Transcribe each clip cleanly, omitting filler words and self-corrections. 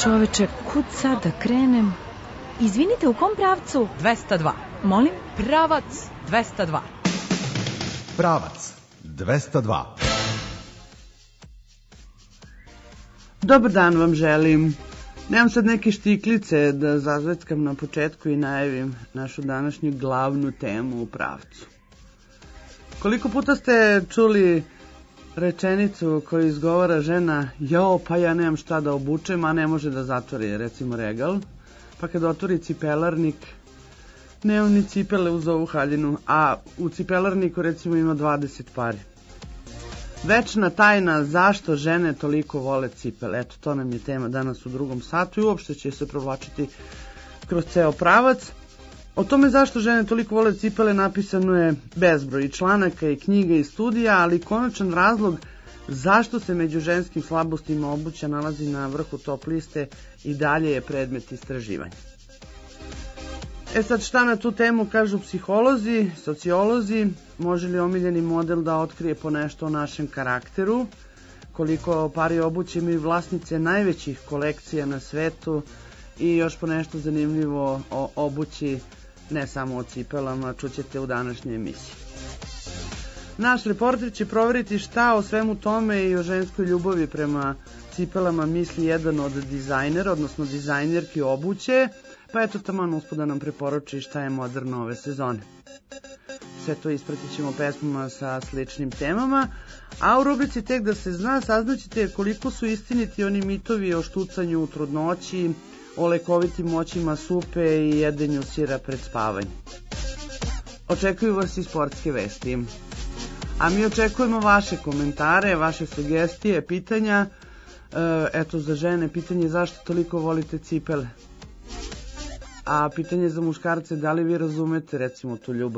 čoveče, kud sad da krenem? Izvinite, u kom pravcu? 202. Molim? Pravac 202. Pravac 202. Dobar dan vam želim. Nemam sad neke štiklice da zazveckam na početku i najavim našu današnju glavnu temu u pravcu. Koliko puta ste čuli rečenicu koju izgovara žena: jo, pa ja nemam šta da obučem, a ne može da zatvori recimo regal, pa kad otvori cipelarnik nemam ni cipele uz ovu haljinu, a u cipelarniku recimo ima 20 pari. Večna tajna zašto žene toliko vole cipele. Eto, to nam je tema danas u drugom satu i uopšte će se provlačiti kroz ceo pravac. O tome zašto žene toliko vole cipele napisano je bezbroj članaka i knjiga i studija, ali konačan razlog zašto se među ženskim slabostima obuća nalazi na vrhu top liste i dalje je predmet istraživanja. E sad, šta na tu temu kažu psiholozi, sociolozi? Može li omiljeni model da otkrije po nešto o našem karakteru? Koliko pari obuće imaju vlasnice najvećih kolekcija na svetu? I još po nešto zanimljivo o obući, ne samo o cipelama, čućete u današnjoj emisiji. Naš reporter će proveriti šta o svemu tome i o ženskoj ljubavi prema cipelama misli jedan od dizajnera, odnosno dizajnerki obuće, pa eto taman uspod da nam preporuči šta je moderno ove sezone. Sve to ispratit ćemo pesmama sa sličnim temama, a u rubrici Tek da se zna saznaćete koliko su istiniti oni mitovi o štucanju u trudnoći, o lekovitim moćima supe i jedenju sira pred spavanje. Očekuju vas i sportske vesti. A mi očekujemo vaše komentare, vaše sugestije, pitanja. Eto, za žene pitanje zašto toliko volite cipele. A pitanje za muškarce, da li vi razumete recimo tu ljubav?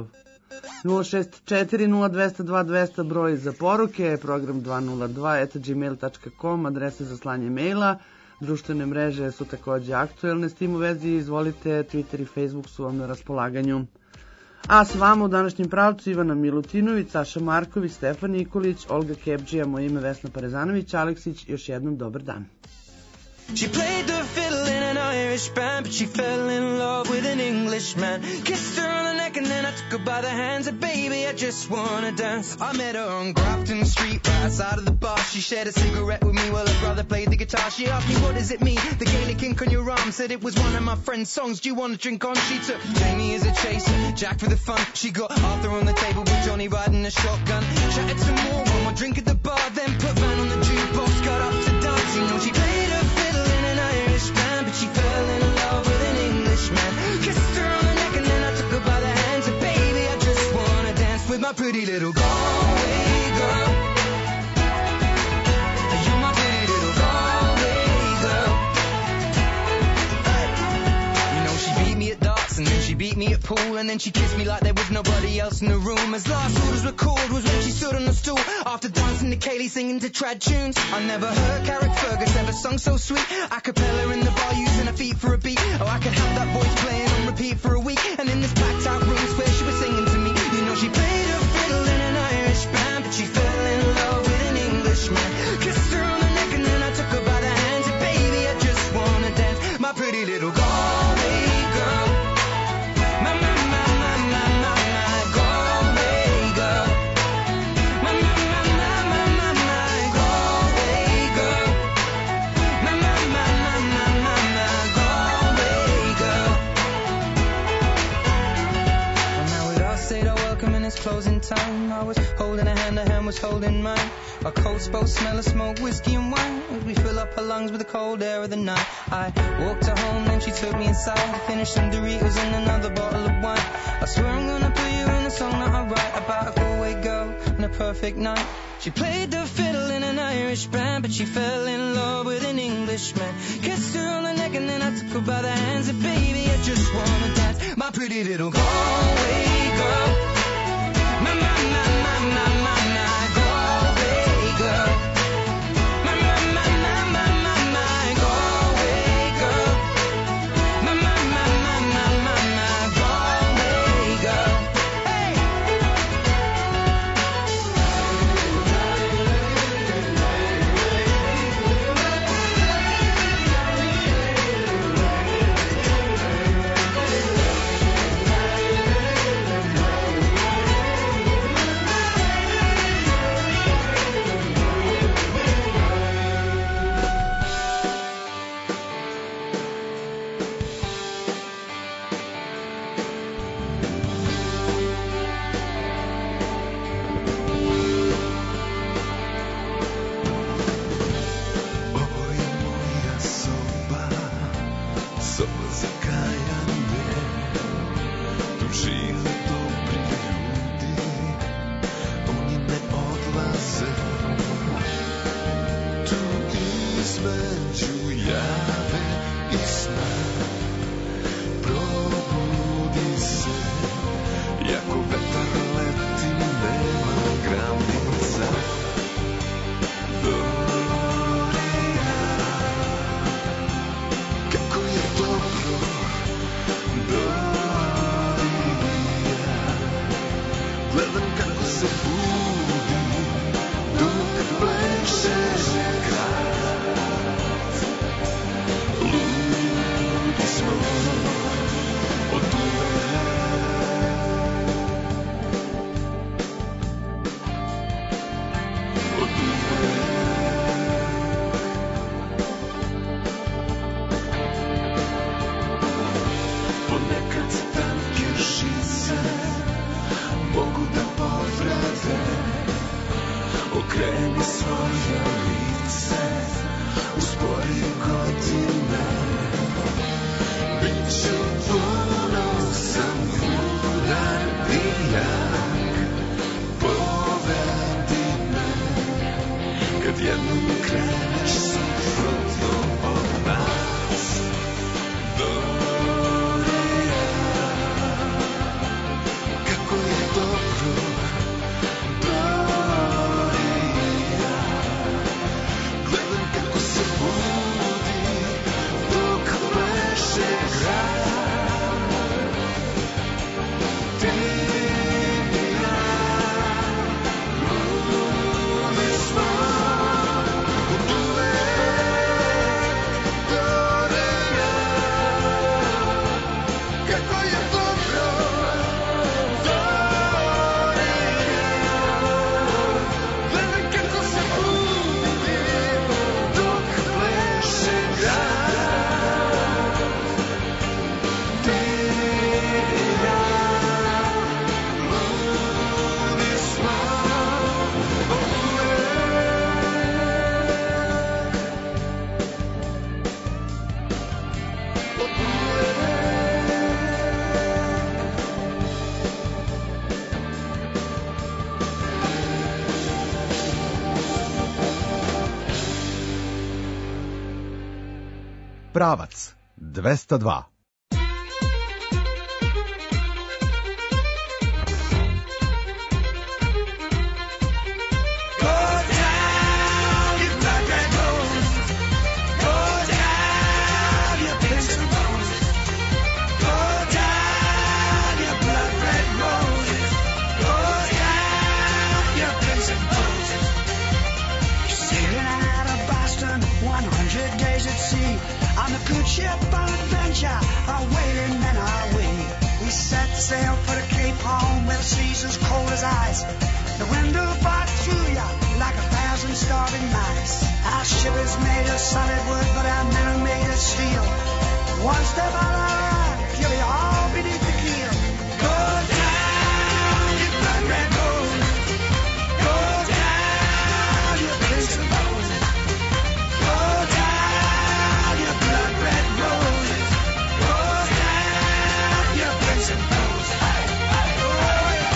064-0202-200 broj za poruke, program 202@gmail.com, adrese za slanje maila, društvene mreže su takođe aktuelne, s tim u vezi izvolite, Twitter i Facebook su vam na raspolaganju. A s vama u današnjem pravcu Ivana Milutinović, Saša Marković, Stefan Nikolić, Olga Kebđija, moje ime Vesna Parezanović, Aleksić, još jednom dobar dan. She played the fiddle in an Irish band, but she fell in love with an Englishman. Kissed her on the neck and then I took her by the hands, and baby, I just wanna dance. I met her on Grafton Street, right outside of the bar. She shared a cigarette with me while her brother played the guitar. She asked me, what does it mean? The Gaelic ink on your arm, said it was one of my friend's songs. Do you want to drink on? She took Jamie as a chaser, Jack for the fun. She got Arthur on the table with Johnny riding a shotgun. Chatted some more, one more drink at the bar, then put Van on the jukebox, got up to dance. You know she played her fiddle in an Irish band, but she fell in love with an Englishman. Kissed her on the neck and then I took her by the hands, and baby, I just wanna dance with my pretty little Galway girl. You're my pretty little Galway girl. Hey. You know she beat me at darts and then she beat me at pool, and then she kissed me like there was nobody else in the room. As last orders were called was when she stood on the stool after dancing to Kaylee singing to trad tunes. I never heard Carrick Fergus ever sung so sweet. A cappella in the bar using her feet for a beat. Oh, I could have that voice playing on repeat for a week. And in this packed out room where she was singing to me. You know she played her fiddle in an Irish band, but she fell in love with an Englishman. Kissed her on the neck and then I took her by the hands, and baby, I just wanna dance. My pretty little Galway girl. My Galway girl. My Galway girl. My Galway girl. Well, now we'd all say our welcome and it's closing time. I was holding a hand was holding mine. Our coats both smell of smoke, whiskey and wine. We fill up her lungs with the cold air of the night. I walked her home, then she took me inside. Finished some Doritos and another bottle of wine. I swear I'm gonna put you in a song that I write about a Galway girl and a perfect night. She played the fiddle in an Irish band, but she fell in love with an Englishman. Kissed her on the neck and then I took her by the hands, and baby, I just wanna dance. My pretty little Galway girl. My Galway girl. My Galway girl. My Galway girl. Hey. Pravac 202. Good ship on adventure, our waiting men are we. We set sail for the Cape Horn where the seas as cold as ice. The wind will bite through ya like 1,000 starving mice. Our ship is made of solid wood, but our men are made of steel. One step out of our line, you'll be all beneath the keel. Go down, you blood red rose. Go down, you prince of roses. Go down, you blood red roses. Go down, you prince of roses. Oh, yeah.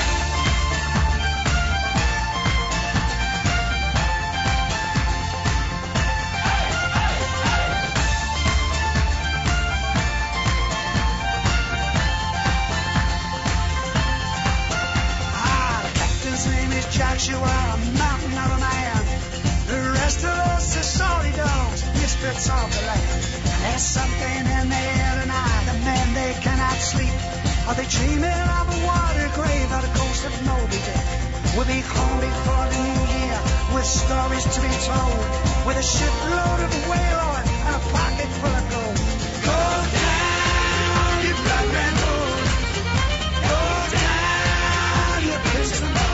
Joshua, a mountain of a man. The rest of us are salty dogs, misfits of the land. There's something in the air tonight, the men they cannot sleep. Are they dreaming of a water grave or the ghost of Moby Dick? We'll be home before the new year with stories to be told, with a shipload of whale oil and a pocket full of gold. Go down, you blood red rose. Go down, you prince of roses.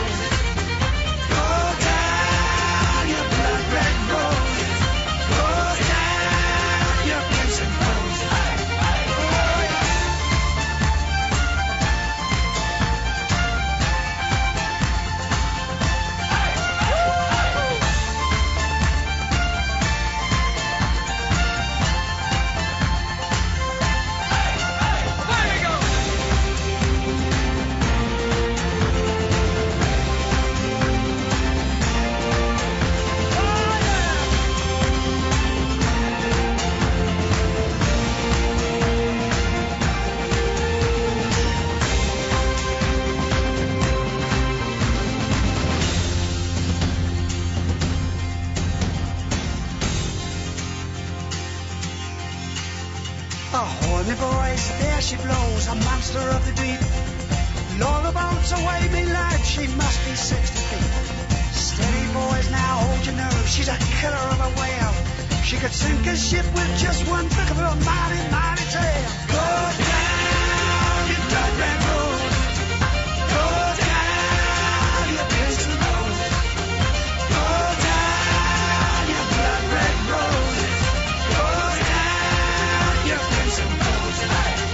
She blows, a monster of the deep. Long about away me lad, she must be 60 feet. Steady boys, now hold your nerve, she's a killer of a whale. She could sink a ship with just one flick of her mighty, mighty tail. Go down, you blood red rose. Go down, you prince of roses. Go down, you blood red roses. Go down, you prince of roses.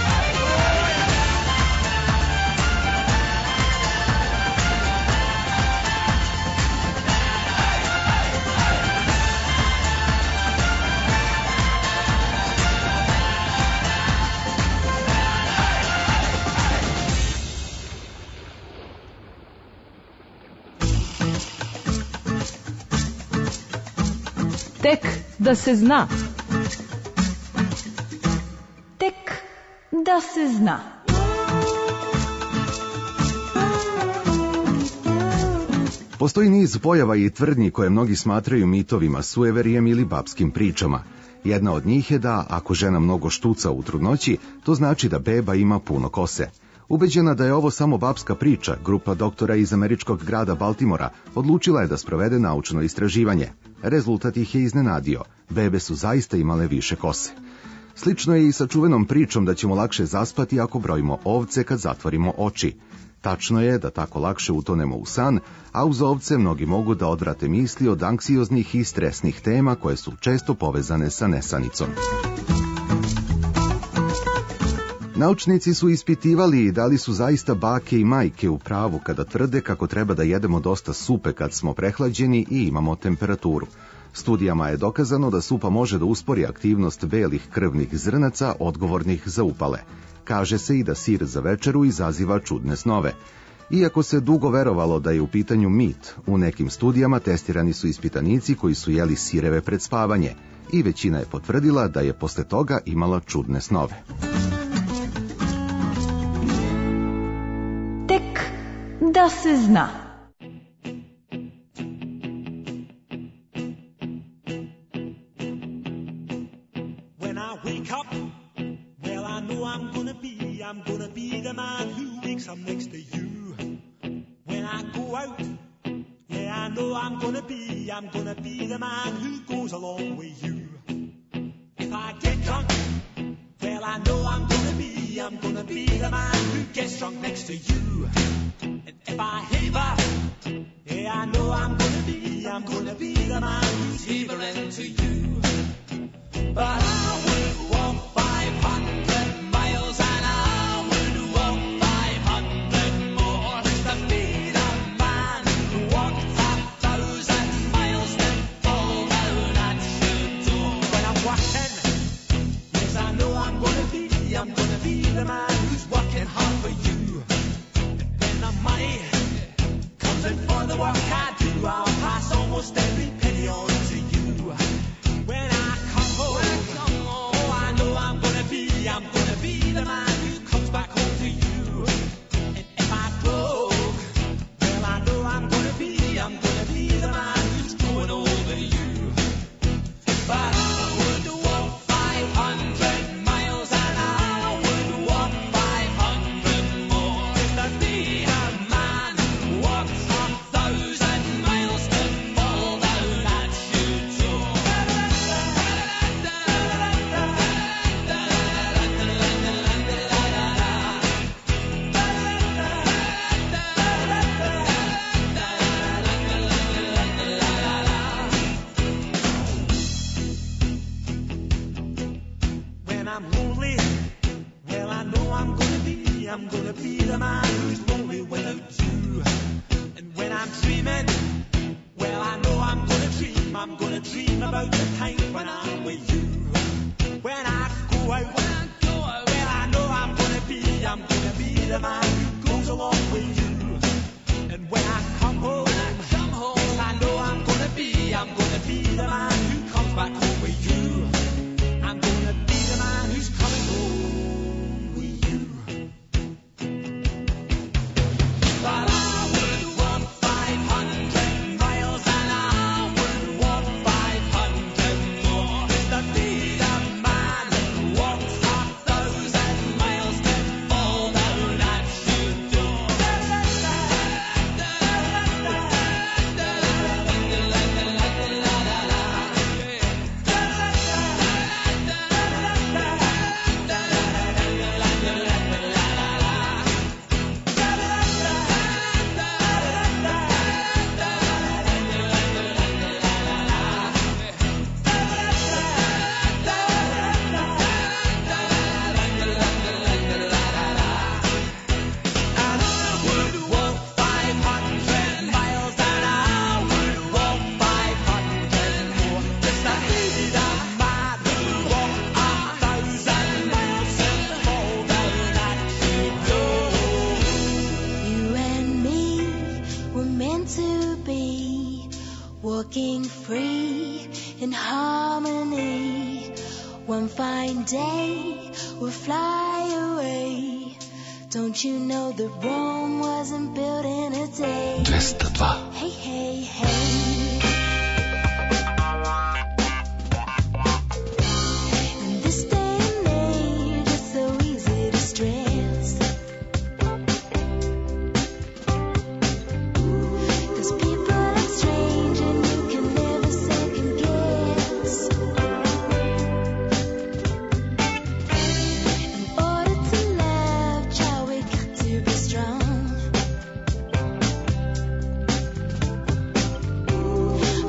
Tek da se zna. Tek da se zna. Postoji niz pojava i tvrdnji koje mnogi smatraju mitovima, sueverijem ili babskim pričama. Jedna od njih je da ako žena mnogo štuca u trudnoći, to znači da beba ima puno kose. Ubeđena da je ovo samo babska priča, grupa doktora iz američkog grada Baltimora odlučila je da sprovede naučno istraživanje. Rezultat ih je iznenadio. Bebe su zaista imale više kose. Slično je i sa čuvenom pričom da ćemo lakše zaspati ako brojimo ovce kad zatvorimo oči. Tačno je da tako lakše utonemo u san, a uz ovce mnogi mogu da odvrate misli od anksioznih i stresnih tema koje su često povezane sa nesanicom. Naučnici su ispitivali da li su zaista bake i majke u pravu kada tvrde kako treba da jedemo dosta supe kad smo prehlađeni i imamo temperaturu. Studijama je dokazano da supa može da uspori aktivnost belih krvnih zrnaca odgovornih za upale. Kaže se i da sir za večeru izaziva čudne snove. Iako se dugo verovalo da je u pitanju mit, u nekim studijama testirani su ispitanici koji su jeli sireve pred spavanje. i većina je potvrdila da je posle toga imala čudne snove. Tek da se zna. When I wake up, well I know I'm gonna be the man who wakes up next to you. When I go out, yeah I know I'm gonna be the man who goes along with you. If I get drunk, well I know I'm gonna be the man who gets drunk next to you. And if I haver, yeah I know I'm gonna be the man who's havering to you. But I would walk 500 miles and I would walk 500 more just to be the man who walked 1,000 miles to fall down at your door. When I'm working, yes I know I'm gonna be the man who's working hard for you. And when the money comes in for the work I do, I'll pass almost every penny on to you. When I come home, oh I know I'm gonna be the man who comes back home to you. And if I broke, well I know I'm gonna be the man who's going over you. But I would walk 500 miles and I would walk 500 more just to be the man who walks 1,000 miles to fall down at your door. When I'm lonely, well I know I'm gonna be the man who's lonely without you. And when I'm dreaming, well I know I'm gonna dream about the time when I'm with you. When I go out, well I know I'm gonna be the man who goes along with you. And when I come home, yes, I know I'm gonna be the man who comes back home with you. I'm gonna be the man who's coming home with you. But I would walk 500 miles and I would walk 500 more just to be the man who walks 1,000 miles to fall down at your door. Walking free in harmony. One fine day we'll fly away. Don't you know that Rome wasn't built in a day? 202. Hey, hey, hey. In this day and age, it's so easy to stress. 'Cause people are strange and you can never second guess. In order to love, child, we got to be strong.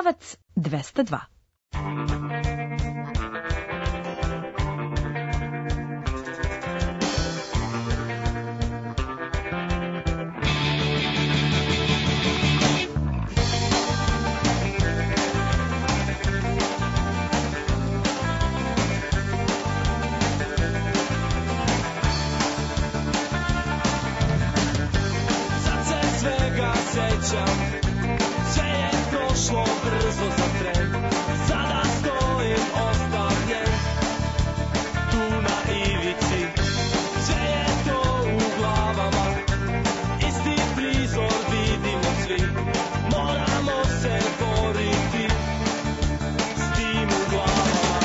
Pravac 202. Sve je prošlo brzo za tren, sada stojim ostavljen tu na ivici. Sve je to u glavama, isti prizor vidimo svi. Moramo se boriti s tim u glavama.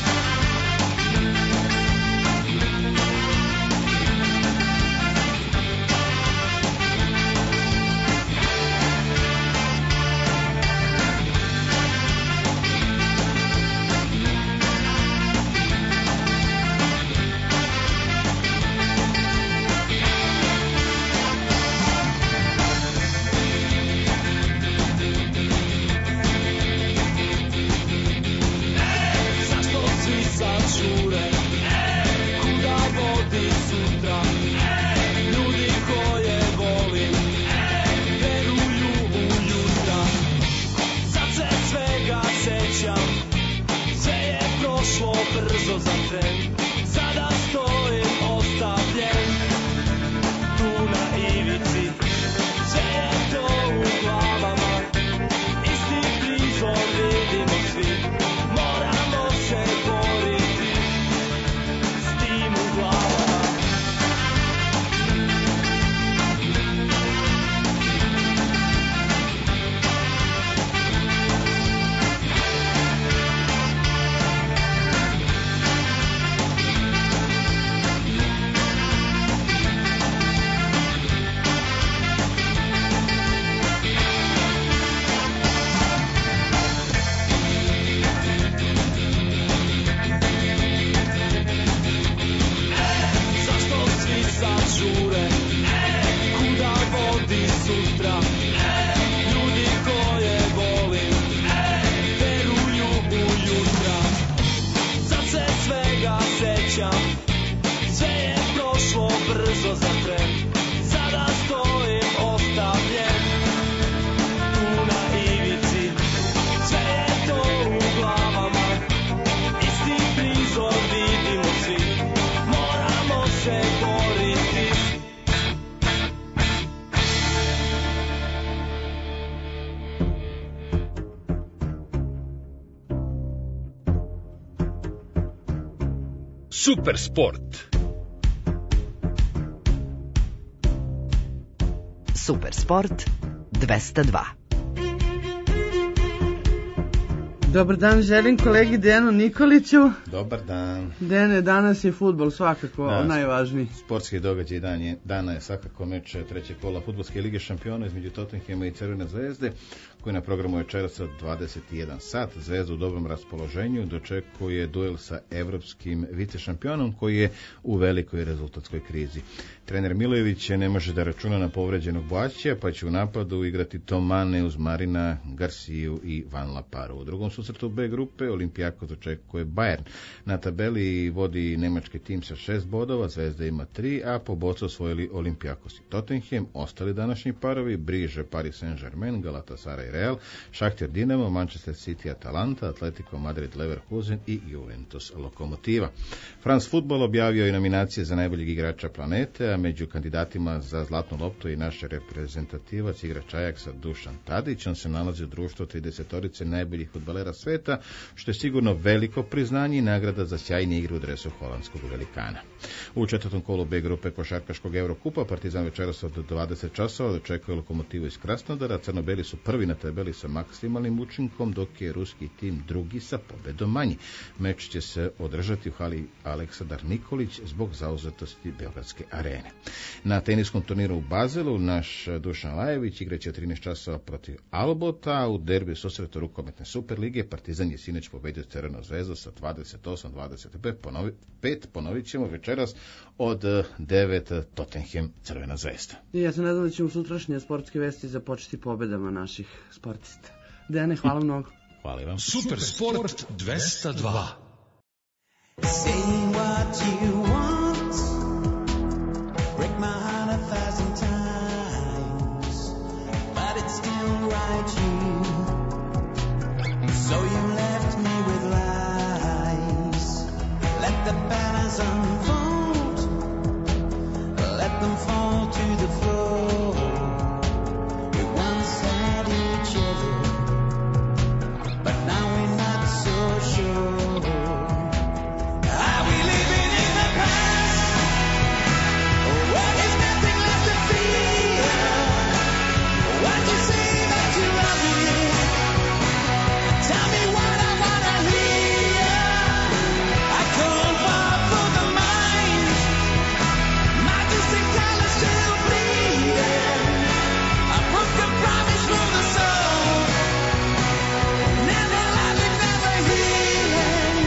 Brzo za tren, sada stojim ostavljen tu na ivici. Sve je to u glavama, isti prizor vidimo svi. Moramo se boriti s tim u glavama. Sve je prošlo brzo za tren, sada stojim ostavljen tu na ivici. Sve je to u glavama, isti prizor vidimo svi. Moramo se boriti. Super sport. Super sport 202. Dobar dan, želim kolegi Dejanu Nikoliću. Dobar dan. Dene, danas je fudbal svakako najvažniji. Sportski događaj dana je svakako meč trećeg kola Fudbalske lige šampiona između Tottenhama i Crvene zvezde, koji na programu večeras od 21 sat. Zvezda u dobrom raspoloženju dočekuje duel sa evropskim vicešampionom koji je u velikoj rezultatskoj krizi. Trener Milojević ne može da računa na povređenog Boaćija, pa će u napadu igrati Tomane uz Marina, Garciju i Van Laparu. U drugom susretu B grupe Olimpijakos očekuje Bayern. Na tabeli vodi nemački tim sa 6 bodova, Zvezda ima 3, a po bocu osvojili Olimpijakos i Tottenham. Ostali današnji parovi: Briže, Paris Saint-Germain, Galatasaray, Real, Šahter Dinamo, Manchester City, Atalanta, Atletico Madrid, Leverkusen i Juventus Lokomotiva. France Football objavio je nominacije za najboljeg igrača planete, a među kandidatima za zlatnu loptu i naš reprezentativac, igrač Ajaxa Dušan Tadić. On se nalazi u društvu 30-torice najboljih fudbalera sveta, što je sigurno veliko priznanje i nagrada za sjajne igre u dresu holandskog velikana. U četvrtom kolu B grupe košarkaškog Eurokupa Partizan večeras od 20 časova dočekuje Lokomotivu iz Krasnodara. Crnobeli su prvi na tabeli sa maksimalnim učinkom, dok je ruski tim drugi sa pobedom manji. Meč će se održati u hali Aleksandar Nikolić zbog zauzetosti Beogradske arene. Na teniskom turniru u Bazelu naš Dušan Lajević igraće 13 časova protiv Albota. U derbi susretu rukometne Superlige Partizan je sinoć pobedio Crvenu zvezdu sa 28-25. Ponovit ćemo večeras od 9 Tottenham Crvena zvezda. Ja se nadam da ćemo sutrašnje sportske vesti započeti pobedama naših sportista. Dejane, hvala mnogo. Hvala vam. Super Sport 202. Say what you want, break my heart 1,000 times, but it's still right you. So you left me with lies. Let the balance unfold, let them fall to the floor. We once had each other, but now we're not so sure. Are we living in the past? Or there's nothing left to feel? Why'd you say that you love me? Tell me what I wanna hear. I come far from the mind. My distant colors still bleeding. I broke a promise from the soul. Never loving, never healing.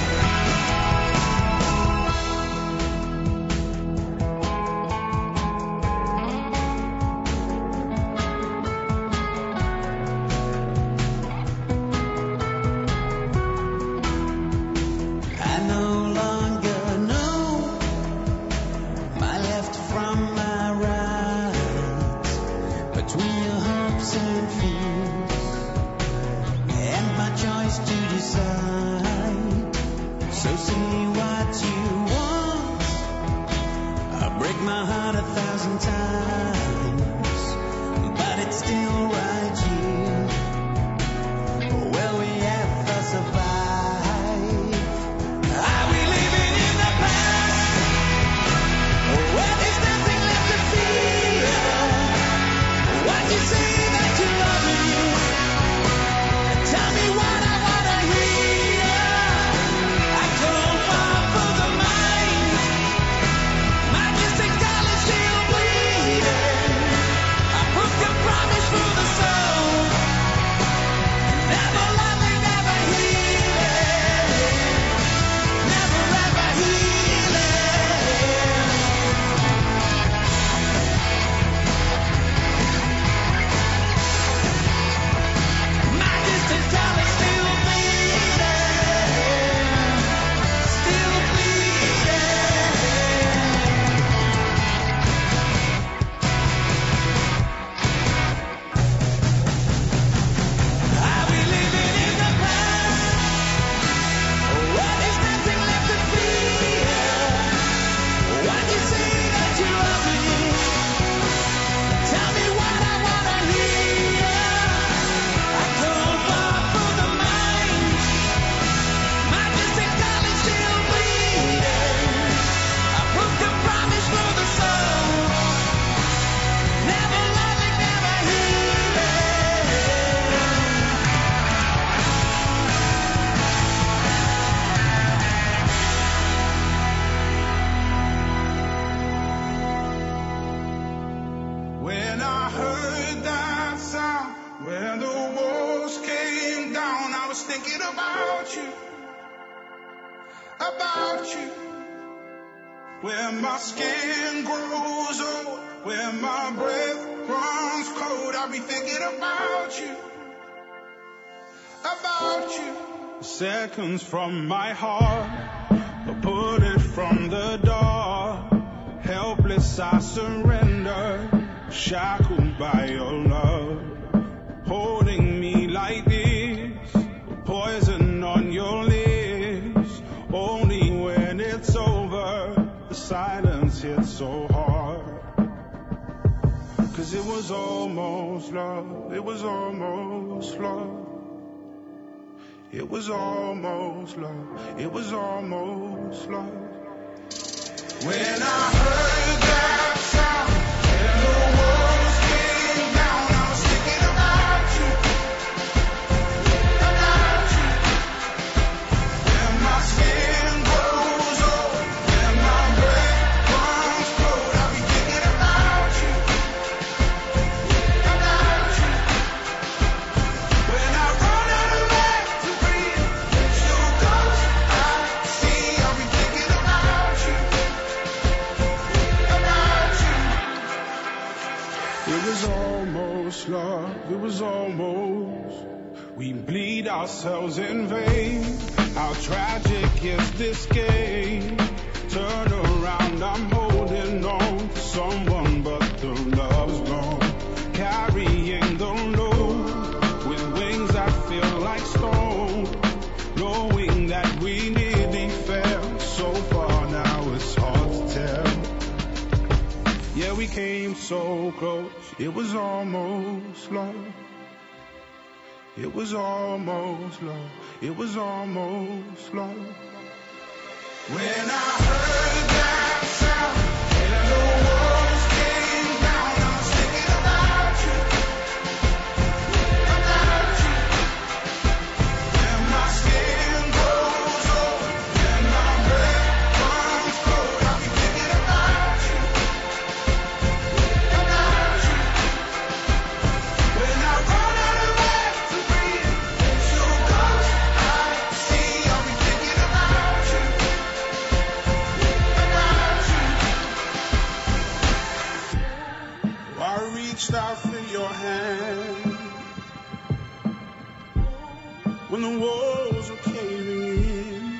I no longer know my left from my right, between your hopes and fears, and my choice to decide. So say what you want, I'll break my heart 1,000 times, but it's still right here, where we have to survive. Are we living in the past? Where there's nothing left to feel? Why'd you say that you love me? Tell me what I wanna hear. I come far from the mind. My distant colors still bleeding. I broke the promise through the soul. Never loving, never healing. Never ever healing. My distant colors still bleeding. Still bleeding. Are we living in the past? Where there's nothing left to feel? Why'd you say that you love me? Tell me what I wanna hear. I come far from the mind. My distant colors still bleeding. I broke the promise through the soul. Never loving, never healing. When I heard that sound, when the walls came down, I was thinking about you, about you. Where my skin grows old, where my breath runs cold, I'll be thinking about you, about you. Seconds from my heart, a bullet from the door. Helpless I surrender, shackled by your love. Holding me like this, poison on your lips. Only when it's over, the silence hits so hard. 'Cause it was almost love, it was almost love. It was almost love, it was almost love. When I heard that sound, and the walls came down, I was thinking about you, about you. When my skin grows old, when my breath runs cold, I'll be thinking about you, about you. When I run out of air to breathe, you ghost I see, I'll be thinking about you, about almost love, it was almost. We bleed ourselves in vain. How tragic is this game? Turn around, I'm holding on to someone, but the love's gone. Carrying the load with wings that feel like stone. Knowing that we nearly fell so far, now it's hard to tell. Yeah, we came so close, it was almost love. It was almost love, it was almost love. When I heard that sound and the walls came down, I was thinking about you, and my skin goes over, and my breath runs cold. I'll be thinking about you. When I run out of air to breathe, so close I see, I'll be thinking about you. I reached out for your hand when the walls were caving in,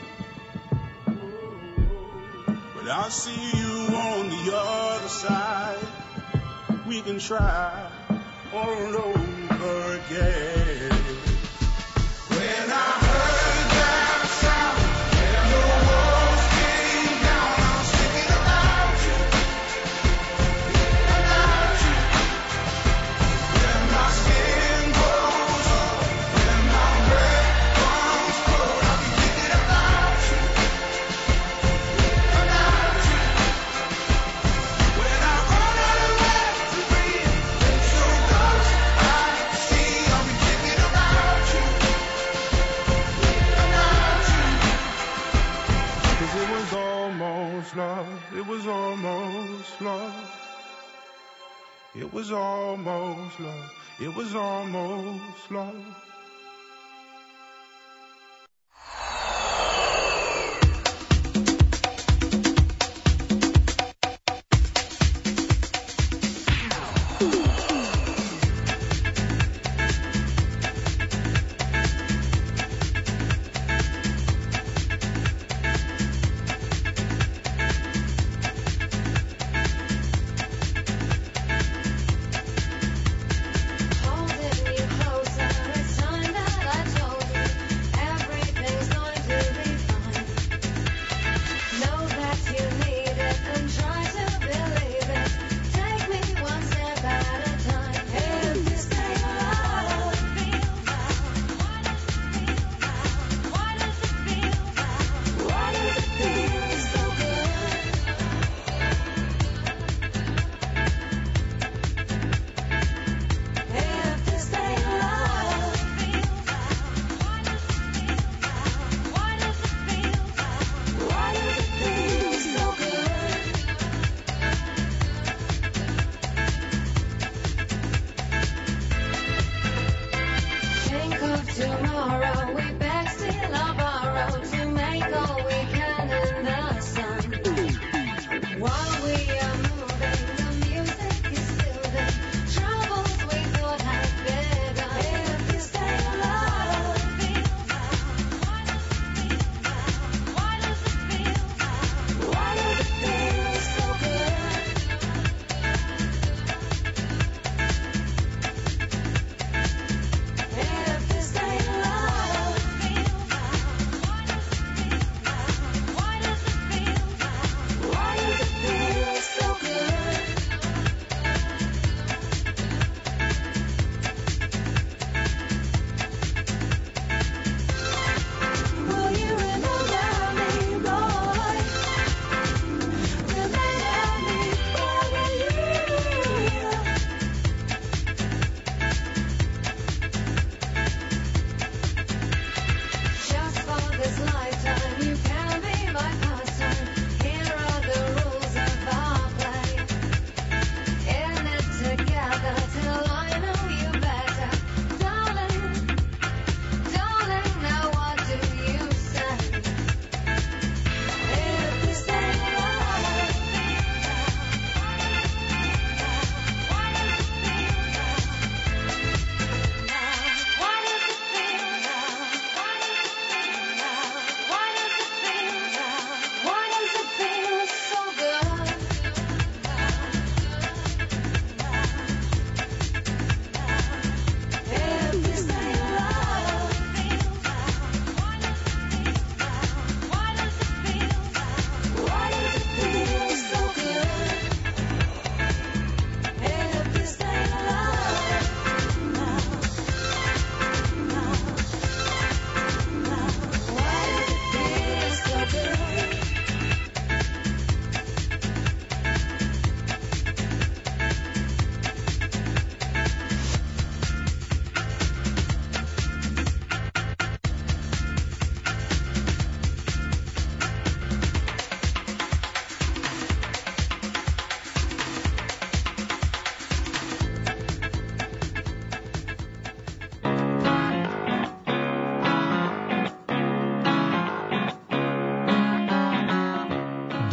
but I see you on the other side. We can try all over again. When I heard that sound and the walls came down, I was thinking about you. When my skin goes up and my breath comes cold, I'll be thinking about you. When I run out of air to breathe, so close I see, I'll be thinking about you. 'Cause it was almost love, it was almost love. It was almost love, it was almost love. Holding you closer, it's time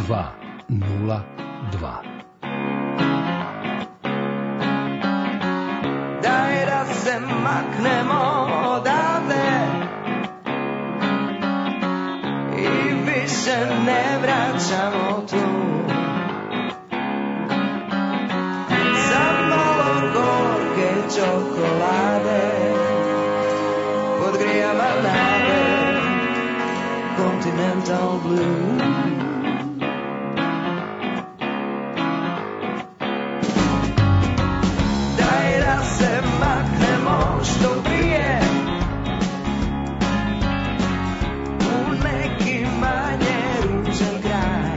Daj da se maknemo odavde i više ne vraćamo tu. Samo gorke čokolade podgrijava nade Continental Blue. Što prije u neki manje ružan kraj.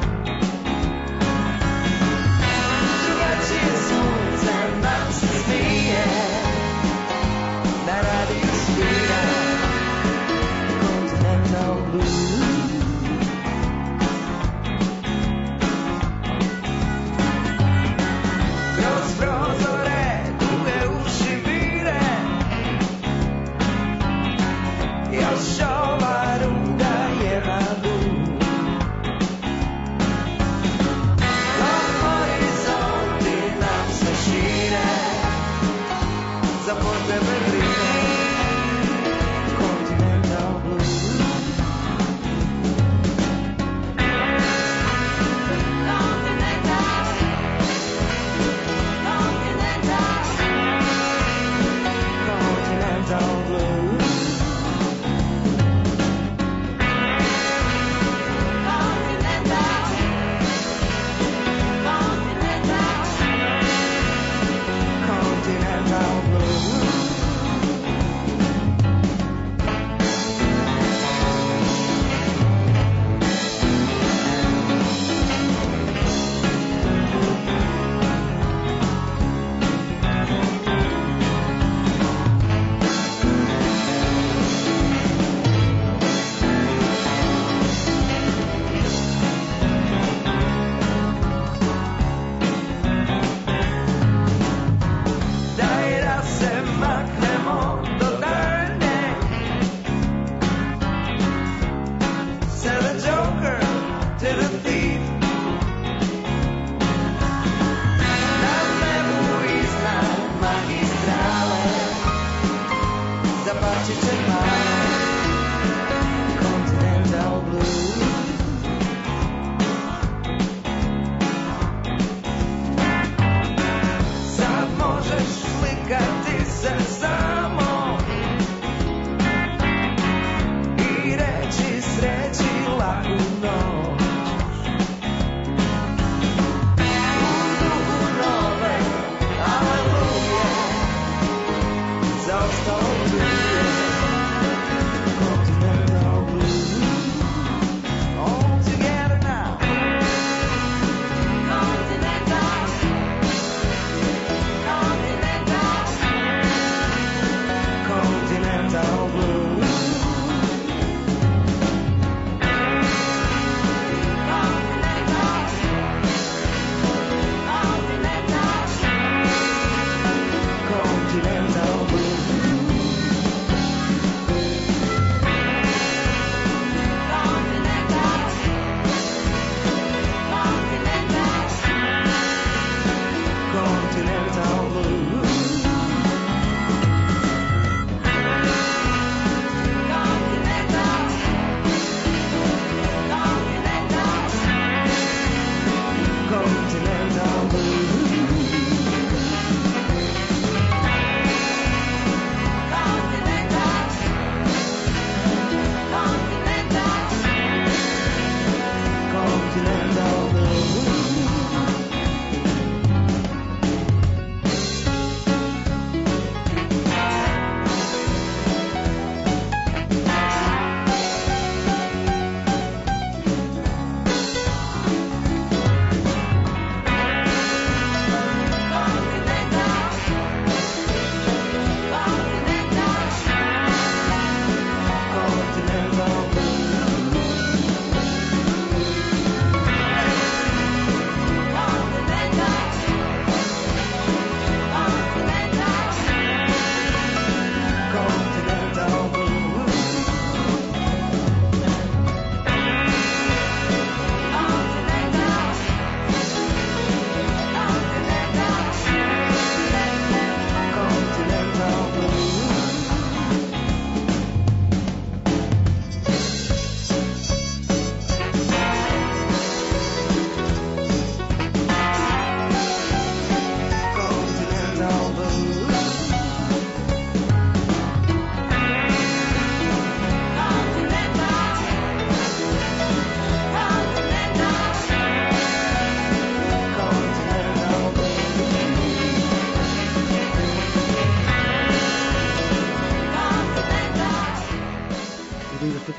Drugačije sunce nam se smije, na radiju svira Continental Blue.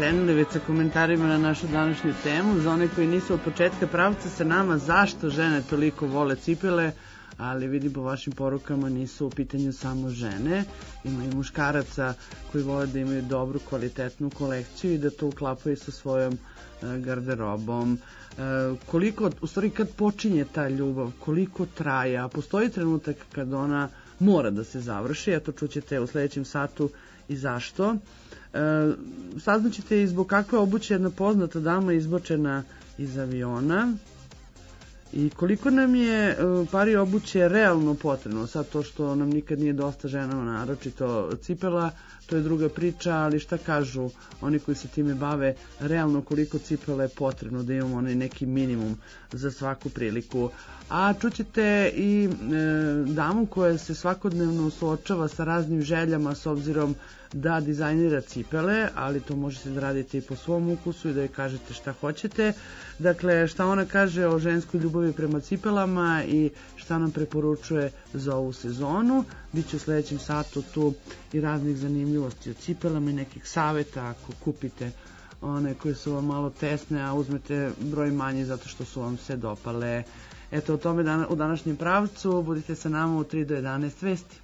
krenuli već sa komentarima na našu današnju temu. Za one koji nisu od početka pravca sa nama, zašto žene toliko vole cipele, ali vidim po vašim porukama nisu u pitanju samo žene. Ima i muškaraca koji vole da imaju dobru, kvalitetnu kolekciju i da to uklapaju sa svojom garderobom. Koliko, u stvari kad počinje ta ljubav, koliko traje, a postoji trenutak kad ona mora da se završi, a to čućete u sledećem satu i zašto. Saznaćete i zbog kakve obuće jedna poznata dama izbočena iz aviona i koliko nam je pari obuće realno potrebno. Sad to što nam nikad nije dosta ženama, naročito cipela, to je druga priča, ali šta kažu oni koji se time bave, realno koliko cipela je potrebno da imamo onaj neki minimum za svaku priliku. A čućete i damu koja se svakodnevno suočava sa raznim željama s obzirom da dizajnira cipele, ali to možete da radite i po svom ukusu i da joj kažete šta hoćete. Dakle, šta ona kaže o ženskoj ljubavi prema cipelama i šta nam preporučuje za ovu sezonu. Biće u sledećem satu tu i raznih zanimljivosti o cipelama i nekih saveta ako kupite one koje su vam malo tesne, a uzmete broj manji zato što su vam se dopale. Eto, o tome u današnjem pravcu. Budite sa nama u 3 do 11 vesti.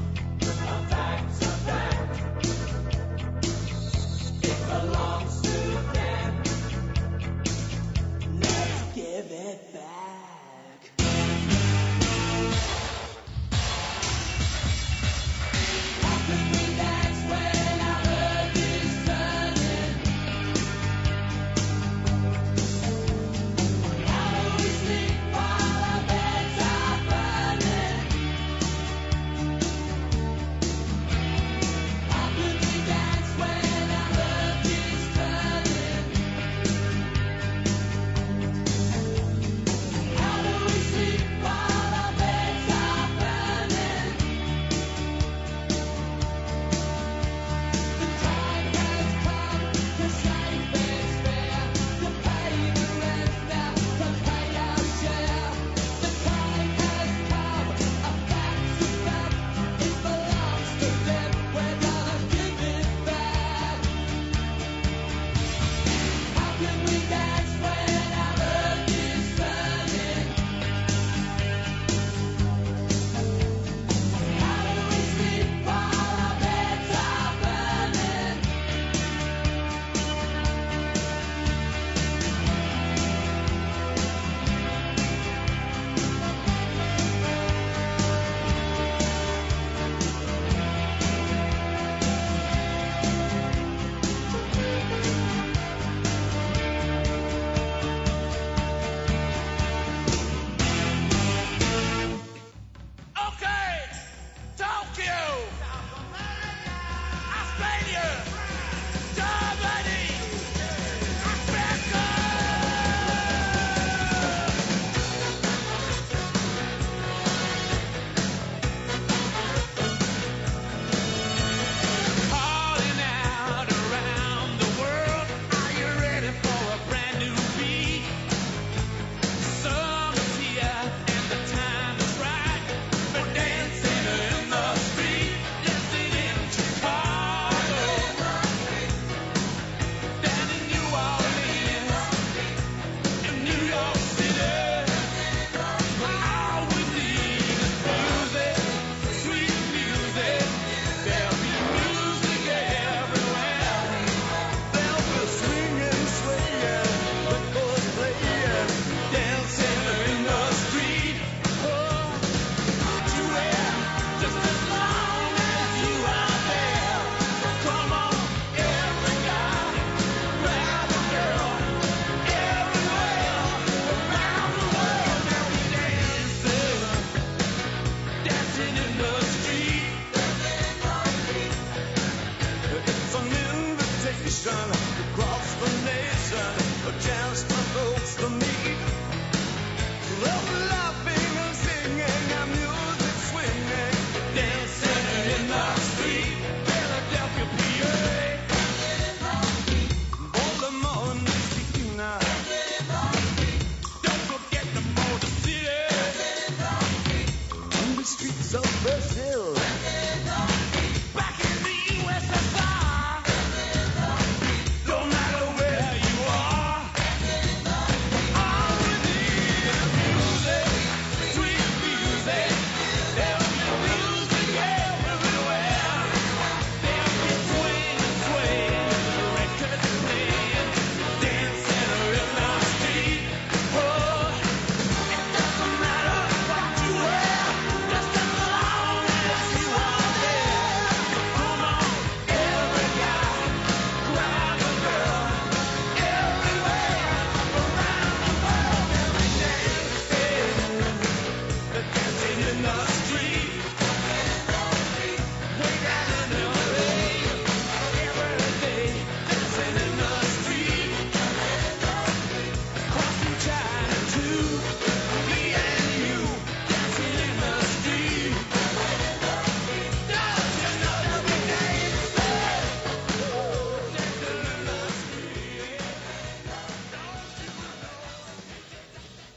It belongs to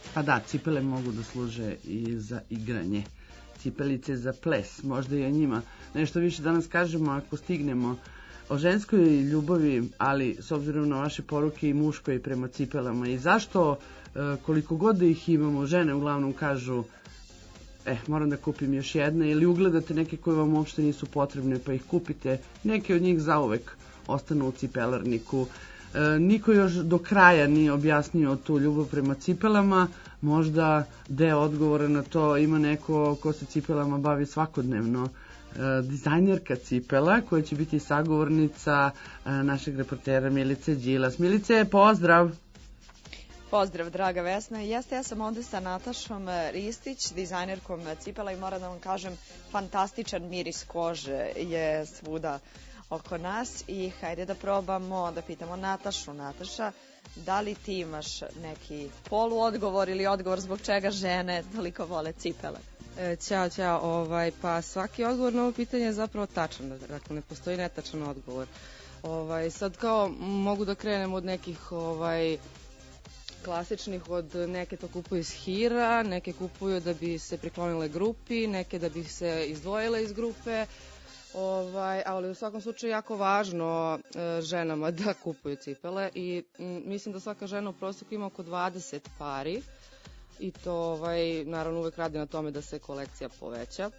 Pa da, cipele mogu da služe i za igranje. Cipelice za ples, možda i o njima nešto više danas kažemo ako stignemo o ženskoj ljubavi, ali s obzirom na vaše poruke i muškoj prema cipelama i zašto koliko god da ih imamo, žene uglavnom kažu moram da kupim još jedne, ili ugledate neke koje vam uopšte nisu potrebne pa ih kupite, neke od njih zauvek ostanu u cipelarniku. Niko još do kraja nije objasnio tu ljubav prema cipelama, možda deo odgovora na to ima neko ko se cipelama bavi svakodnevno, dizajnerka cipela koja će biti sagovornica našeg reportera Milice Đilas. Milice, pozdrav! Pozdrav, draga Vesna. Jeste, ja sam ovde sa Natašom Ristić, dizajnerkom cipela i moram da vam kažem, fantastičan miris kože je svuda oko nas i hajde da probamo da pitamo Natašu. Nataša, da li ti imaš neki poluodgovor ili odgovor zbog čega žene toliko vole cipele? Ćao. Pa svaki odgovor na ovo pitanje je zapravo tačan, dakle ne postoji netačan odgovor. Sad kao mogu da krenem od nekih klasičnih, od neke to kupuju iz hira, neke kupuju da bi se priklonile grupi, neke da bi se izdvojile iz grupe, ali u svakom slučaju jako važno ženama da kupuju cipele i mislim da svaka žena u prosjeku ima oko 20 pari i to naravno uvek radi na tome da se kolekcija poveća.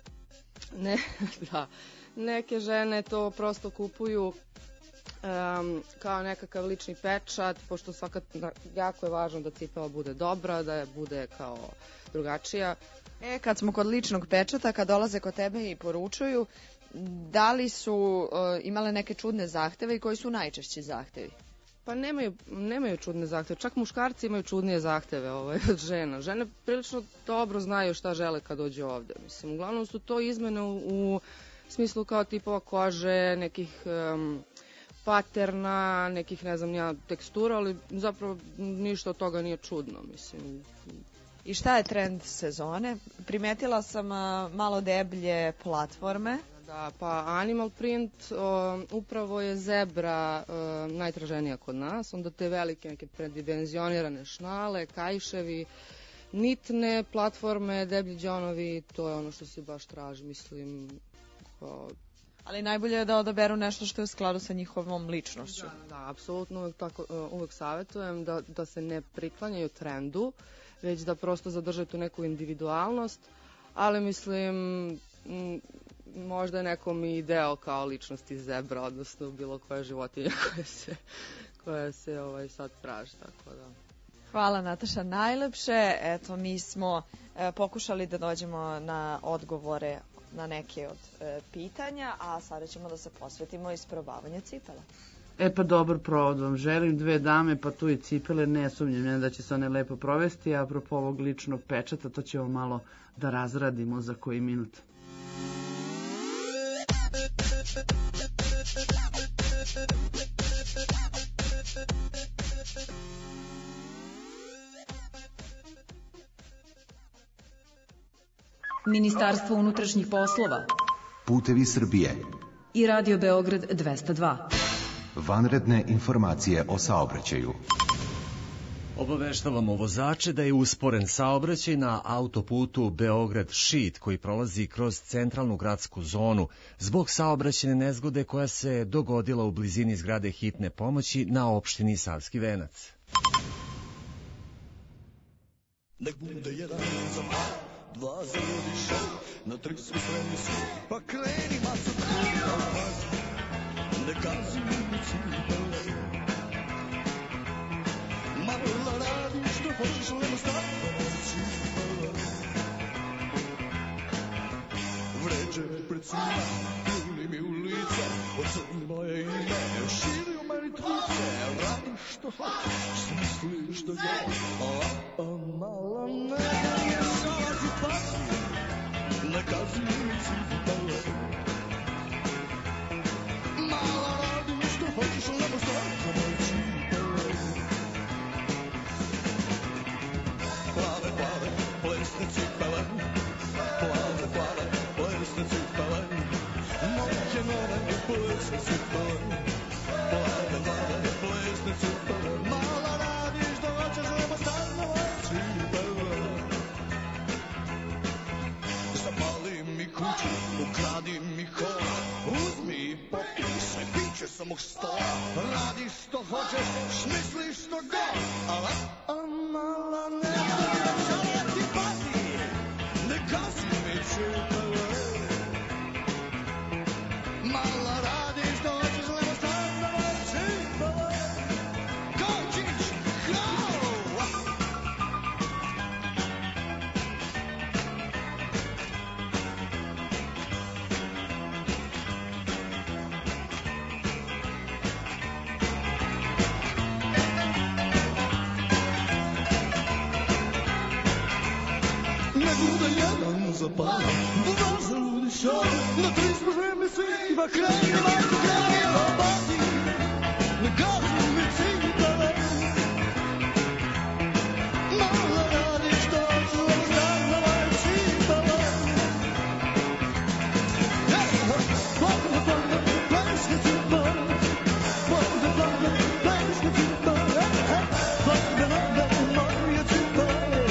Neke žene to prosto kupuju kao nekakav lični pečat, pošto jako je važno da cipela bude dobra, da bude kao drugačija. Kad smo kod ličnog pečata, kad dolaze kod tebe i poručuju, da li su imale neke čudne zahteve i koji su najčešći zahtevi? Pa nemaju čudne zahteve, čak muškarci imaju čudnije zahteve od žena. Žene prilično dobro znaju šta žele kad dođe ovde. Mislim, uglavnom su to izmene u smislu kao tipova kože, nekih paterna, nekih tekstura, ali zapravo ništa od toga nije čudno, mislim. I šta je trend sezone? Primetila sam malo deblje platforme. Da, pa animal print, upravo je zebra najtraženija kod nas, onda te velike neke predimenzionirane šnale, kajševi, nitne platforme, deblji džonovi, to je ono što se baš traži, mislim. Ali najbolje je da odaberu nešto što je u skladu sa njihovom ličnošću. Da, apsolutno uvek savjetujem da se ne priklanjaju trendu, već da prosto zadrže tu neku individualnost, ali mislim možda je nekom i deo kao ličnosti zebra, odnosno bilo koja životinja koja se sad traži, tako da. Hvala Nataša najlepše. Eto, mi smo pokušali da dođemo na odgovore na neke od pitanja, a sada ćemo da se posvetimo isprobavanju cipela. Pa dobar provod vam želim, 2 dame, pa tu i cipele, ne sumnjam da će se one lepo provesti, a apropo ovog ličnog pečata, to ćemo malo da razradimo za koji minut. Ministarstvo unutrašnjih poslova, Putevi Srbije i Radio Beograd 202. Vanredne informacije o saobraćaju. Obaveštavamo vozače da je usporen saobraćaj na autoputu Beograd-Šid koji prolazi kroz centralnu gradsku zonu zbog saobraćajne nezgode koja se dogodila u blizini zgrade hitne pomoći na opštini Savski Venac. Nek bude jedan za malo, 2 za ljudi šal, na 3 svi spremni su, pa kreni masu krena, ne kazi mi cipele. Malo radi što hoćeš, lemo stavljamo cipele. Vređe pred svima, pljuni mi u lice, ocrni moje ime, širi u meni tvice, radi što hoćeš, smisliš da je, malo ne zalazi pazi, ne kazi mi cipele. Malo radi što hoćeš, lemo stavljamo cipele. Plave, plave, plesne cipele, plave, plave, plesne cipele, moje nove plesne cipele, plave, plave, plesne cipele, malo radiš da hoćeš, lemo stavljamo cipele. i popij sve piće sa mog stola. Radi što hoćeš, smisli što god, a mala nema da ti pati, ne gazi mi čupele. Mala radi što hoćeš, lemo stavno čupele. Go, Čić, go! Ne bude jedan zapal, dva zaludi šal, na tri spremi svi, va kreni, vako kreni, va pati, ne gazi mi cipele. Mala radi što ću stavljava cipele. Plave, plenske cipele, plave, plenske cipele, plave, moje cipele.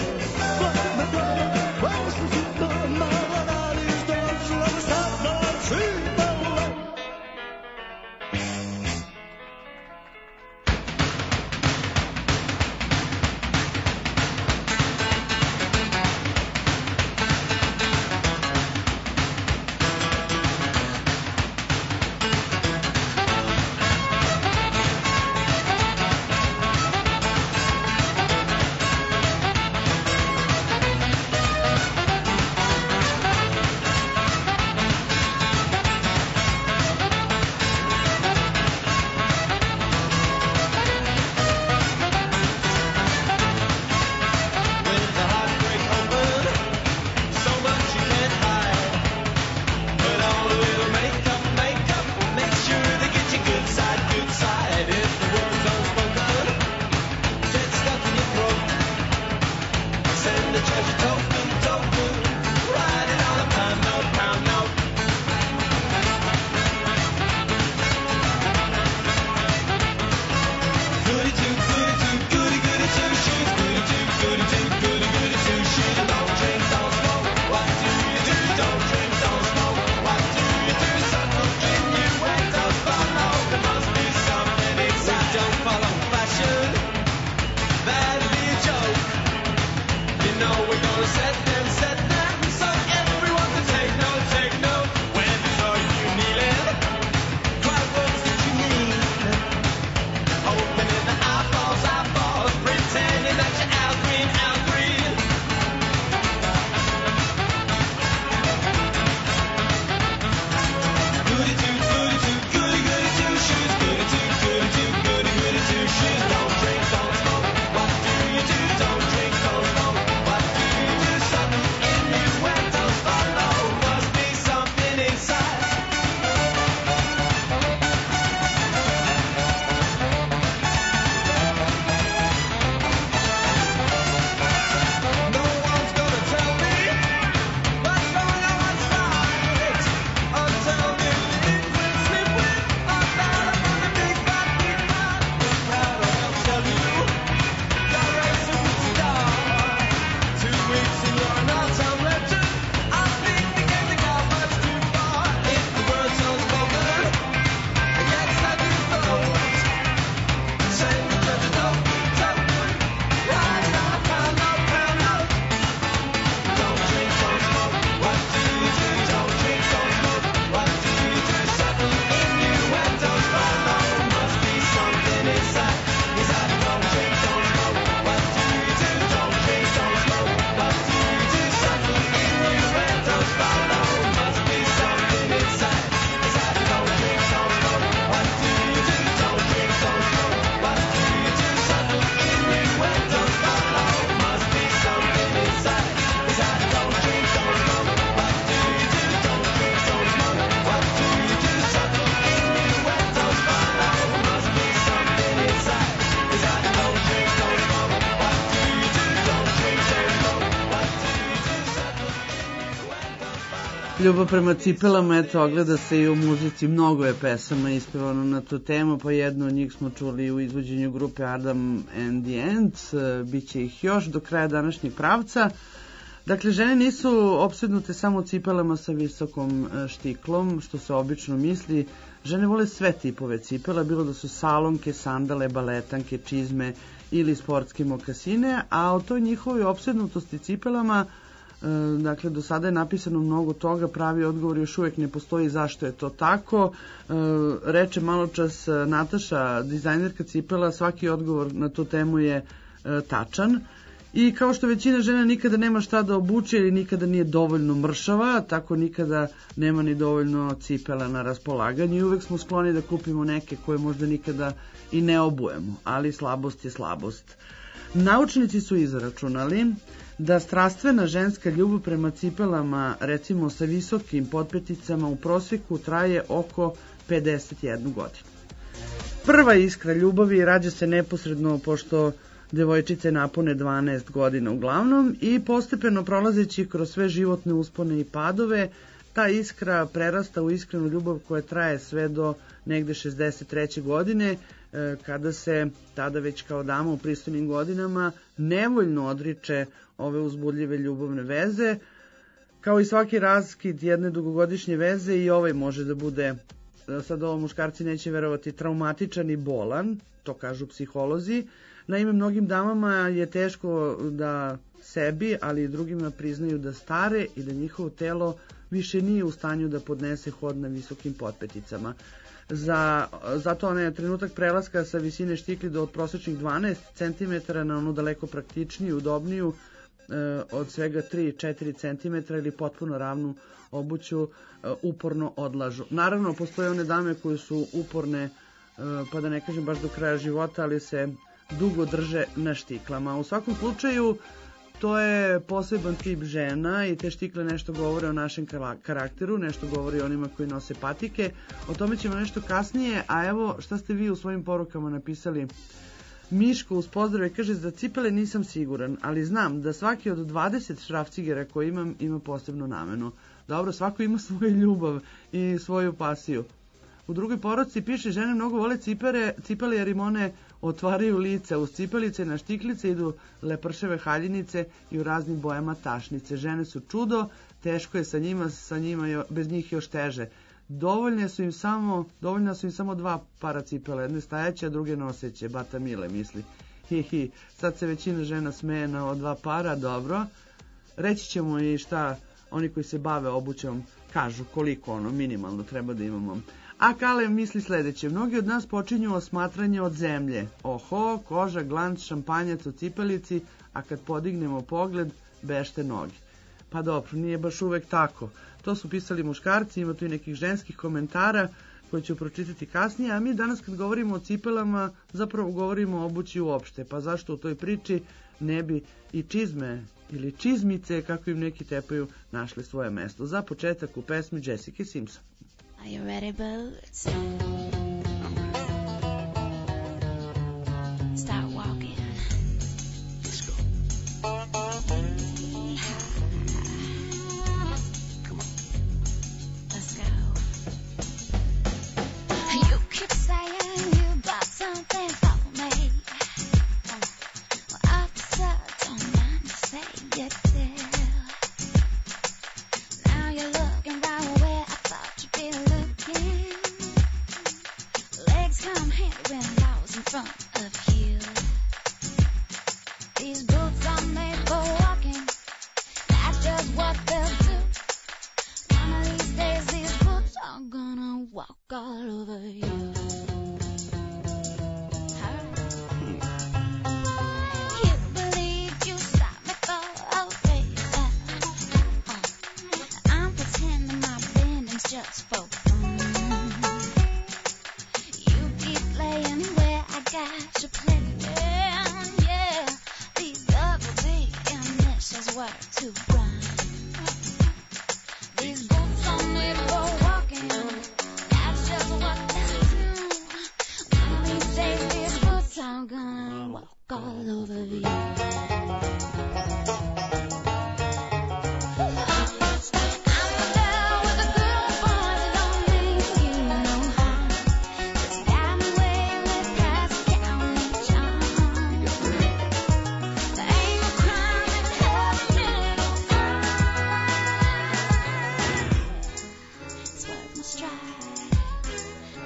Ljubav prema cipelama, eto, ogleda se i u muzici, mnogo je pesama ispevano na tu temu, pa jednu od njih smo čuli u izvođenju grupe Adam and the Ants, biće ih još do kraja današnjeg pravca. Dakle, žene nisu opsednute samo cipelama sa visokom štiklom, što se obično misli, Žene vole sve tipove cipela, bilo da su salonke, sandale, baletanke, čizme ili sportske mokasine, a o toj njihovoj opsednutosti cipelama, dakle, do sada je napisano mnogo toga, pravi odgovor još uvijek ne postoji zašto je to tako. Reče maločas Nataša, dizajnerka cipela, svaki odgovor na tu temu je tačan. I kao što većina žena nikada nema šta da obuče ili nikada nije dovoljno mršava, tako nikada nema ni dovoljno cipela na raspolaganju i uvek smo skloni da kupimo neke koje možda nikada i ne obujemo, ali slabost je slabost. Naučnici su izračunali da strastvena ženska ljubav prema cipelama, recimo sa visokim potpeticama, u prosjeku traje oko 51 godinu. Prva iskra ljubavi rađa se neposredno pošto devojčice napune 12 godina uglavnom i postepeno prolazeći kroz sve životne uspone i padove, ta iskra prerasta u iskrenu ljubav koja traje sve do negde 63. godine, kada se tada već kao dama u pristojnim godinama nevoljno odriče ove uzbudljive ljubavne veze. Kao i svaki raskid jedne dugogodišnje veze, i ovaj može da bude, sad ovo muškarci neće verovati, traumatičan i bolan, to kažu psiholozi. Naime, mnogim damama je teško da sebi, ali i drugima priznaju da stare i da njihovo telo više nije u stanju da podnese hod na visokim potpeticama. Zato onaj trenutak prelaska sa visine štikli do od prosječnih 12 cm na onu daleko praktičniju, udobniju, od svega 3-4 cm ili potpuno ravnu obuću, uporno odlažu. Naravno, postoje one dame koje su uporne, pa da ne kažem baš do kraja života, ali se dugo drže na štiklama. U svakom slučaju, to je poseban tip žena i te štikle nešto govore o našem karakteru, nešto govori o onima koji nose patike. O tome ćemo nešto kasnije, a evo šta ste vi u svojim porukama napisali. Miško uz pozdrave kaže, za cipele nisam siguran, ali znam da svaki od 20 šrafcigera koje imam ima posebnu namenu. Dobro, svako ima svoju ljubav i svoju pasiju. U drugoj poruci piše, žene mnogo vole cipele jer im one otvaraju lice, uz cipelice na štiklice idu leprševe haljinice i u raznim bojama tašnice. Žene su čudo, teško je sa njima bez njih još teže. Dovoljna su im samo 2 para cipela, jedne stajaće, a druge noseće, Bata Mile misli. Hi. Sad se većina žena smeje na 2 para, dobro. Reći ćemo i šta oni koji se bave obućom kažu, koliko minimalno treba da imamo. A Kale misli sledeće, mnogi od nas počinju osmatranje od zemlje. Oho, koža, glanc, šampanjac u cipelici, a kad podignemo pogled, bešte noge. Pa dobro, nije baš uvek tako. To su pisali muškarci, ima tu i nekih ženskih komentara koje ću pročitati kasnije, a mi danas kad govorimo o cipelama, zapravo govorimo o obući uopšte. Pa zašto u toj priči ne bi i čizme ili čizmice, kako im neki tepaju, našli svoje mesto? Za početak u pesmi Jessica Simpson. Are you ready, birds? Start walking. Let's go. Come on. Let's go. You keep saying you got something for me. Well, officer, don't mind to say it there. Now you're looking right where I thought you'd be looking. Legs come handy when I was in front of you. These boots are made for walking. That's just what they'll do. One of these days these boots are gonna walk all over you. You believe you stopped me for a reason. I'm pretending my bending's just for fun. You keep laying where I got you playing. Yeah, these double initials were to run. These boots are made for walking. That's just what they do. One of these days these boots are gonna walk all over you.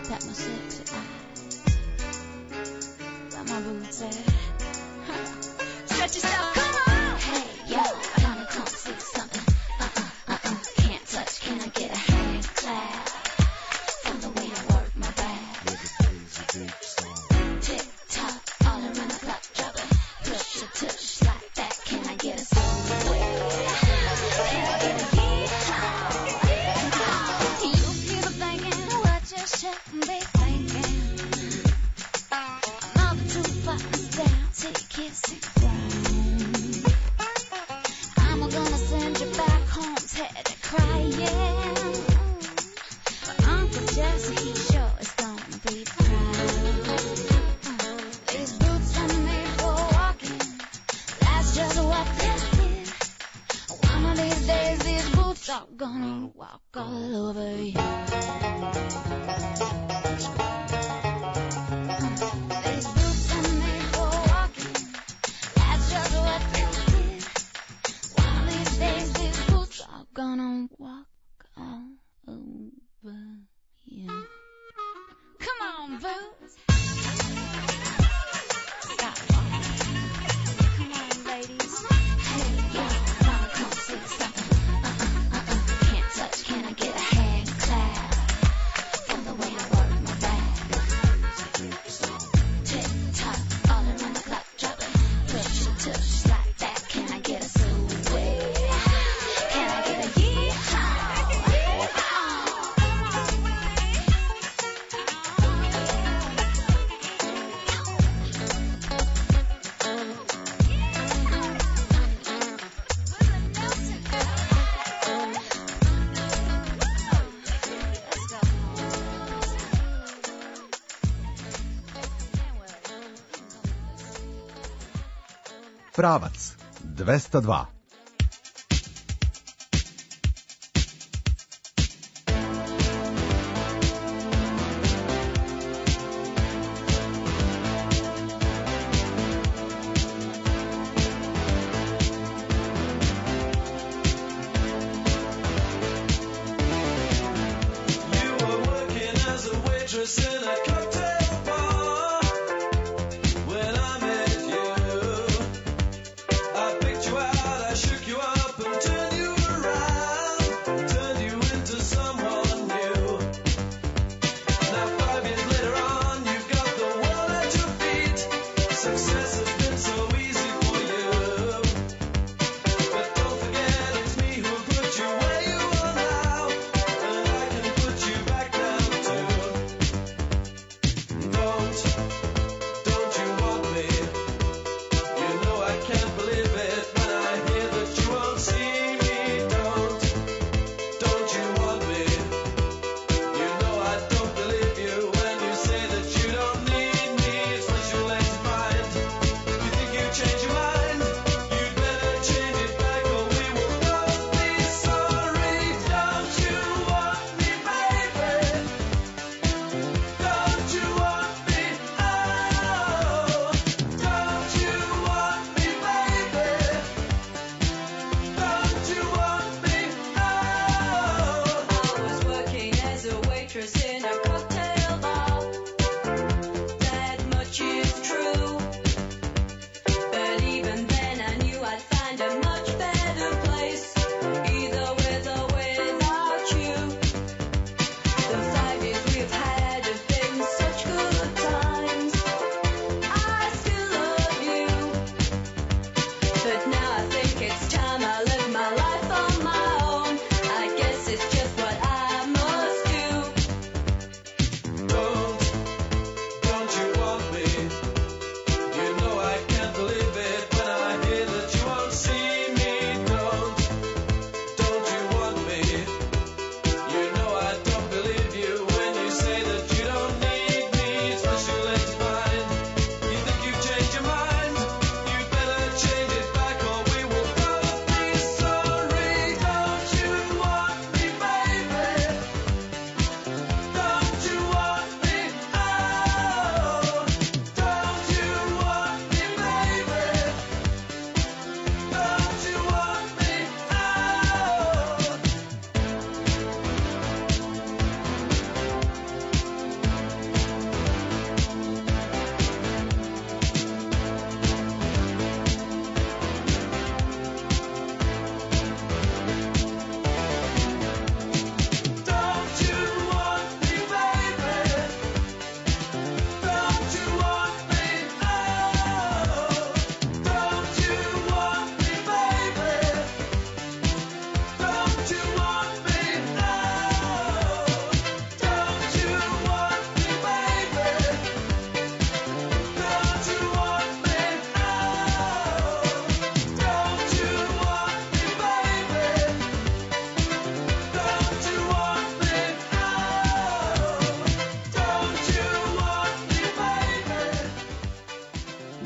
that my sexy eyes. Where my boots at? Stretch yourself, come on! Hey, yo, I wanna come see something. Can't touch, can I get a hand clap? From the way I work my back. Tick tock, all around the clock, drop it. Push a tush like that, can I get a sway? Can I get a yeehaw? You keep thinking what you shouldn't be thinking. Another 2 buttons down, take kissing ground. I'm gonna send you back home, Teddy, crying. But Uncle Jesse, he sure is gonna be proud. These boots are made for walking, that's just what they did. One of these days, these boots are gonna walk all over you. These boots are made for walking, that's just what they did. One of these days, these boots are gonna walk all over you. Come on, boots. Stop walking. Come on, ladies. Hey, yo, wanna come see something? Can't touch, can I get a hand clap? From the way I work my back. Tick tock, all around the clock, drop it. Push a tush like that, can I get a sway? Can I get a yeehaw? Pravac 202.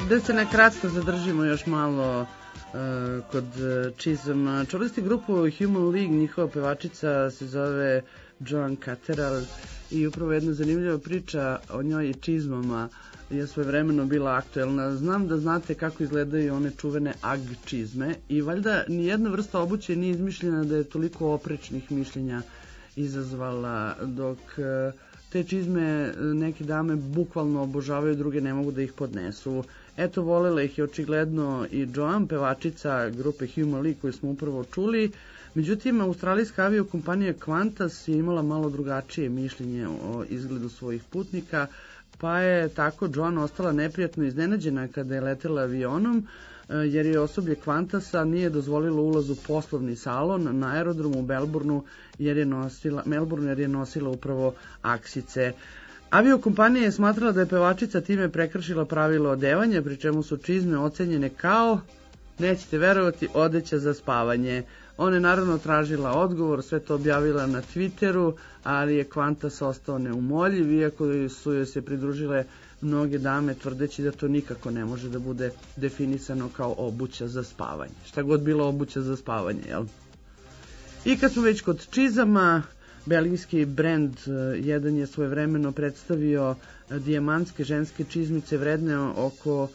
Da se nakratko zadržimo još malo kod čizama. Čuli ste grupu Human League, njihova pevačica se zove Joan Catterall i upravo jedna zanimljiva priča o njoj i čizmama je svojevremeno bila aktuelna. Znam da znate kako izgledaju one čuvene Ag čizme i valjda nijedna vrsta obuće nije izmišljena da je toliko oprečnih mišljenja izazvala, dok te čizme neke dame bukvalno obožavaju, druge ne mogu da ih podnesu. Eto, volela ih je očigledno i Joan, pevačica grupe Human League koju smo upravo čuli. Međutim, australijska aviokompanija Qantas je imala malo drugačije mišljenje o izgledu svojih putnika, pa je tako Joan ostala neprijatno iznenađena kada je letela avionom, jer je osoblje Qantasa nije dozvolilo ulaz u poslovni salon na aerodromu u Melbourneu jer je nosila upravo aksice. Aviokompanija je smatrala da je pevačica time prekršila pravilo odevanja, pri čemu su čizme ocenjene kao, nećete verovati, odeća za spavanje. Ona je naravno tražila odgovor, sve to objavila na Twitteru, ali je Qantas ostao neumoljiv, iako su joj se pridružile mnoge dame tvrdeći da to nikako ne može da bude definisano kao obuća za spavanje. Šta god bilo obuća za spavanje, jel? I kad smo već kod čizama, belgijski brend jedan je svojevremeno predstavio dijamantske ženske čizmice vredne oko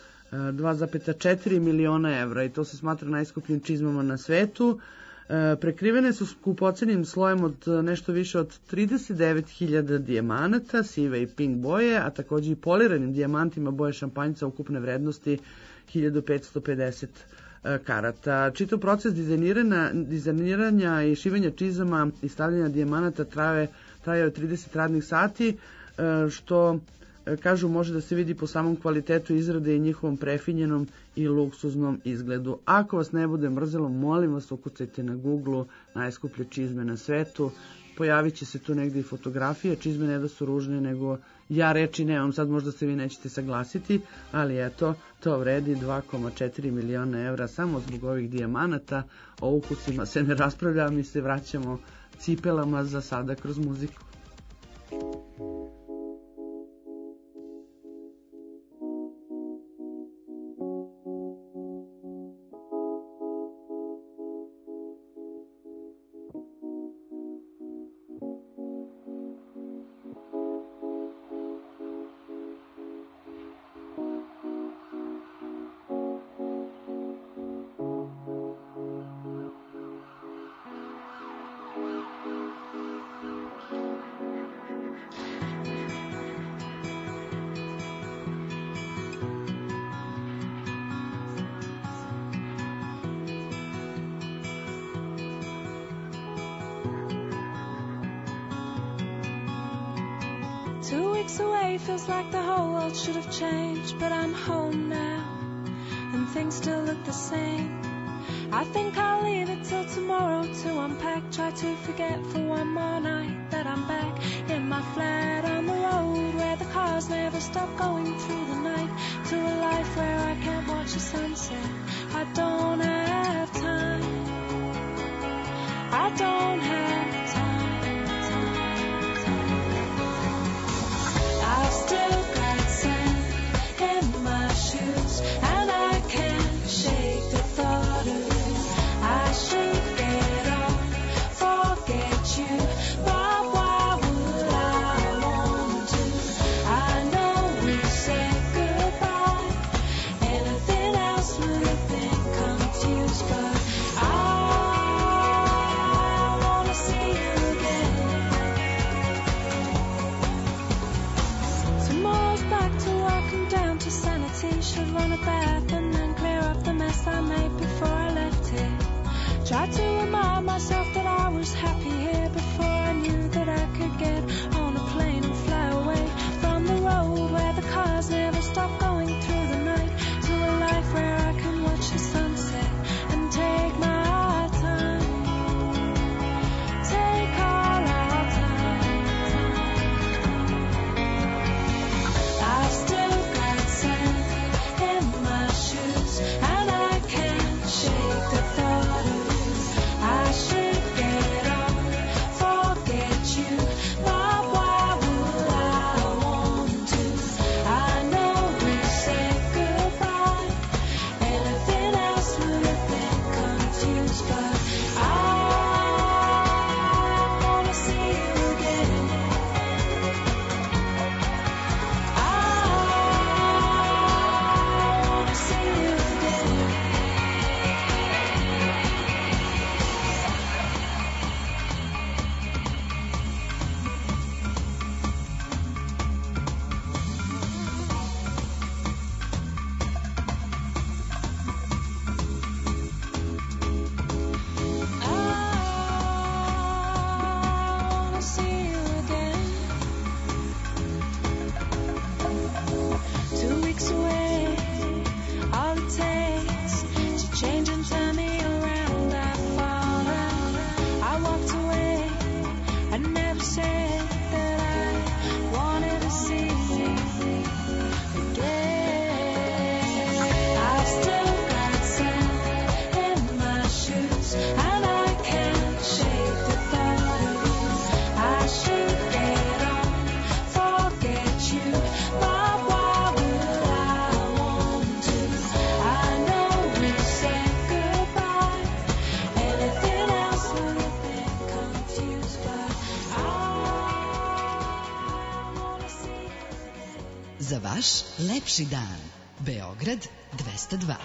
2,4 miliona evra i to se smatra najskupljim čizmama na svetu. Prekrivene su skupocenim slojem od nešto više od 39.000 dijamanata, sive i pink boje, a takođe i poliranim dijamantima boje šampanjca ukupne vrednosti 1550 karata. Čitav proces dizajniranja i šivanja čizama i stavljanja dijamanata trajao 30 radnih sati, što kažu može da se vidi po samom kvalitetu izrade i njihovom prefinjenom i luksuznom izgledu. Ako vas ne bude mrzelo, molim vas ukucajte na Google najskuplje čizme na svetu. Pojavit će se tu negdje i fotografije. Čizme ne da su ružne, nego ja reči nemam. Sad možda se vi nećete saglasiti, ali eto, to vredi 2,4 miliona evra samo zbog ovih dijamanata. O ukusima se ne raspravlja, mi se vraćamo cipelama za sada kroz muziku. Feels like the whole world should have changed, but I'm home now and things still look the same. I think I'll leave it till tomorrow to unpack, try to forget for one more night that I'm back in my flat on the road where the cars never stop going through the night, to a life where I can't watch the sunset. I don't have time, I don't have time. I've still got sand in my shoes, and I can't shake the thought of you. I should get off, forget you, but why would I want to? I know we said goodbye, anything else would have been confused, but I wanna see you again. Tomorrow's back to work and down to sanity. Should run a bath and then clear up the mess I made before I left here. Try to remind myself that I was happy here before I knew that I could get on a plane and fly away from the road where the cars never stop going through the night, to a life where I can watch the sunset and take my time, take all our time. I've still got sand in my shoes, and I can't shake the thought of you. I should get off, forget you, but why Za vaš lepši dan. Beograd 202.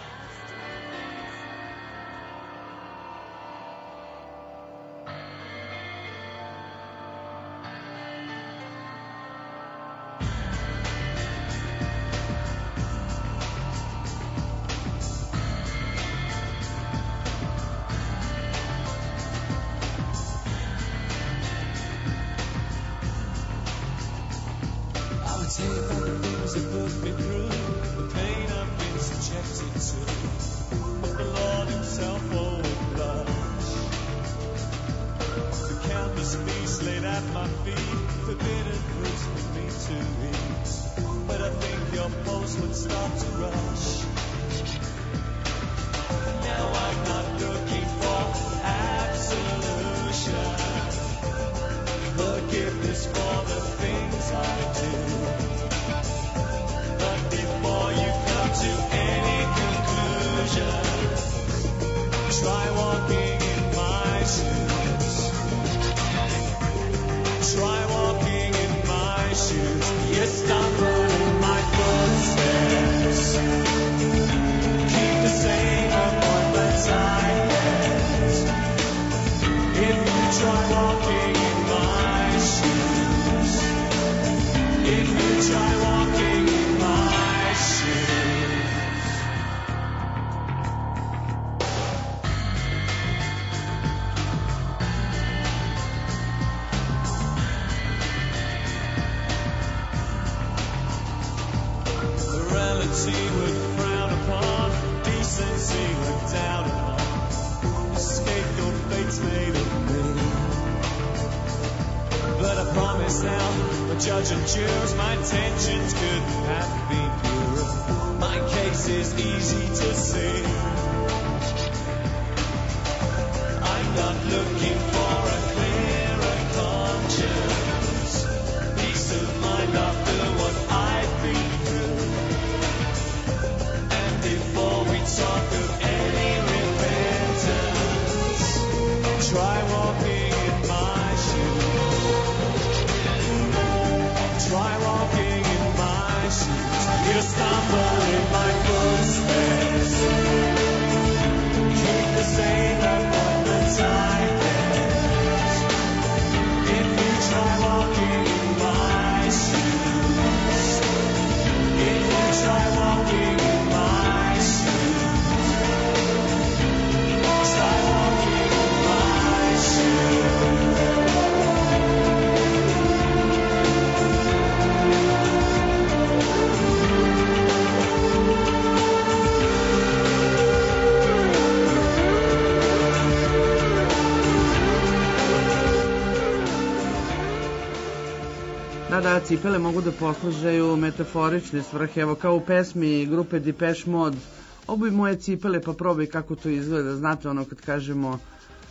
Da, cipele mogu da poslužaju metaforične svrhe, evo kao u pesmi grupe Depeche Mode, obuj moje cipele pa probaj kako to izgleda, znate ono kad kažemo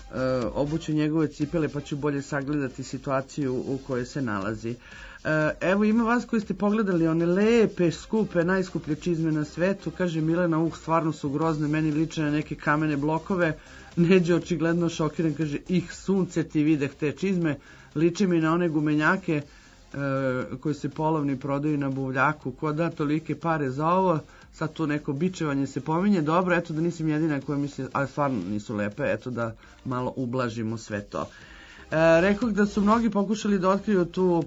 obuću njegove cipele pa ću bolje sagledati situaciju u kojoj se nalazi. Evo ima vas koji ste pogledali one lepe, skupe, najskuplje čizme na svetu, kaže Milena, stvarno su grozne, meni liče na neke kamene blokove, Neđe očigledno šokiran, kaže sunce ti videh te čizme, liče mi na one gumenjake koji se polovni prodaju na buvljaku, ko da tolike pare za ovo, sad tu neko bičevanje se pominje, dobro, eto da nisam jedina koja misli, ali stvarno nisu lepe, eto da malo ublažimo sve to. Rekoh da su mnogi pokušali da otkriju tu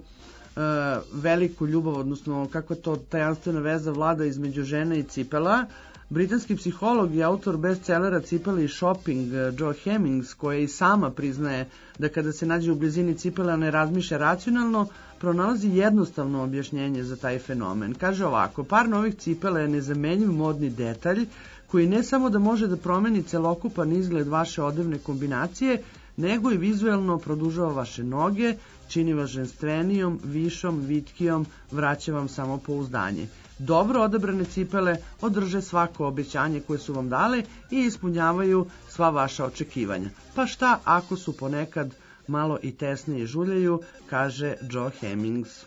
veliku ljubav, odnosno kako to tajanstvena veza vlada između žene i cipela. Britanski psiholog i autor bestsellera Cipele i shopping Joe Hemmings, koja i sama priznaje da kada se nađe u blizini cipela ne razmišlja racionalno, pronalazi jednostavno objašnjenje za taj fenomen. Kaže ovako, par novih cipela je nezamenjiv modni detalj koji ne samo da može da promeni celokupan izgled vaše odevne kombinacije, nego i vizuelno produžava vaše noge, čini vas ženstvenijom, višom, vitkijom, vraća vam samopouzdanje. Dobro odabrane cipele održe svako obećanje koje su vam dale i ispunjavaju sva vaša očekivanja. Pa šta ako su ponekad malo i tesnije žuljaju, kaže Joe Hemmings.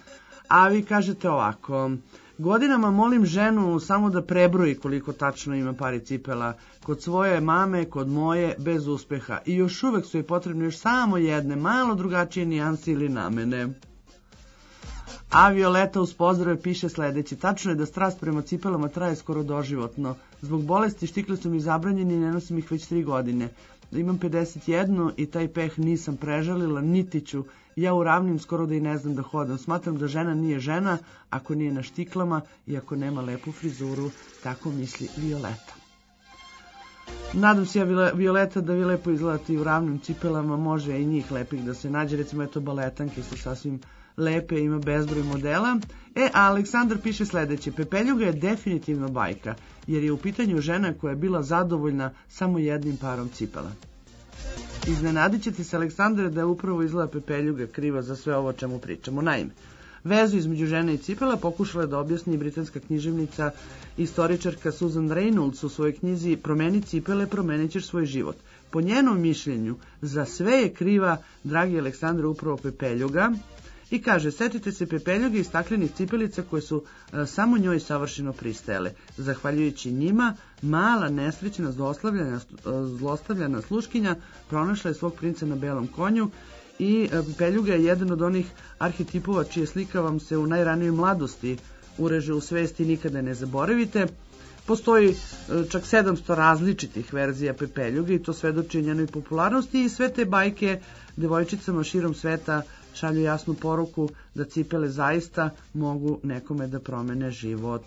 A vi kažete ovako, godinama molim ženu samo da prebroji koliko tačno ima pari cipela, kod svoje mame, kod moje, bez uspeha. I još uvek su joj potrebne još samo jedne, malo drugačije nijanse ili namene. A Violeta uz pozdrave piše sledeće. Tačno je da strast prema cipelama traje skoro doživotno. Zbog bolesti štikle su mi zabranjeni i ne nosim ih već 3 godine. Imam 51 i taj peh nisam prežalila, niti ću. Ja u ravnim skoro da i ne znam da hodam. Smatram da žena nije žena ako nije na štiklama i ako nema lepu frizuru. Tako misli Violeta. Nadam se ja, Violeta, da vi lepo izgledate i u ravnim cipelama. Može i njih lepih da se nađe. Recimo, eto, baletanke su sasvim lepe, ima bezbroj modela. A Aleksandar piše sledeće. Pepeljuga je definitivno bajka, jer je u pitanju žena koja je bila zadovoljna samo jednim parom cipela. Iznenadit ćete se, Aleksandre, da je upravo izgleda Pepeljuga kriva za sve ovo o čemu pričamo. Naime, vezu između žene i cipela pokušala je da objasni i britanska književnica, istoričarka Susan Reynolds u svojoj knjizi Promeni cipele, promenit ćeš svoj život. Po njenom mišljenju, za sve je kriva, dragi Aleksandre, upravo Pepeljuga. I kaže, setite se Pepeljuge i staklenih cipelica koje su samo njoj savršeno pristajale. Zahvaljujući njima, mala, nesrećna, zlostavljana sluškinja pronašla je svog princa na belom konju i Pepeljuga je jedan od onih arhetipova čije slika vam se u najranijoj mladosti ureže u svesti i nikada ne zaboravite. Postoji čak 700 različitih verzija Pepeljuge i to svedoči njenoj popularnosti i sve te bajke devojčicama širom sveta šalju jasnu poruku da cipele zaista mogu nekome da promene život.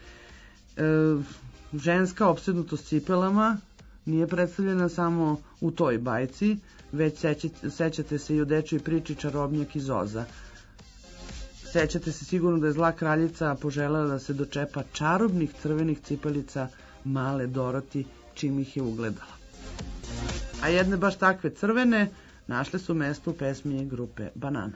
Ženska opsednutost cipelama nije predstavljena samo u toj bajci, već sećate se i u dečjoj priči Čarobnjak iz Oza. Sećate se sigurno da je zla kraljica poželjela da se dočepa čarobnih crvenih cipelica male Doroti, čim ih je ugledala. A jedne baš takve crvene našle su mesto u pesmi grupe Banana.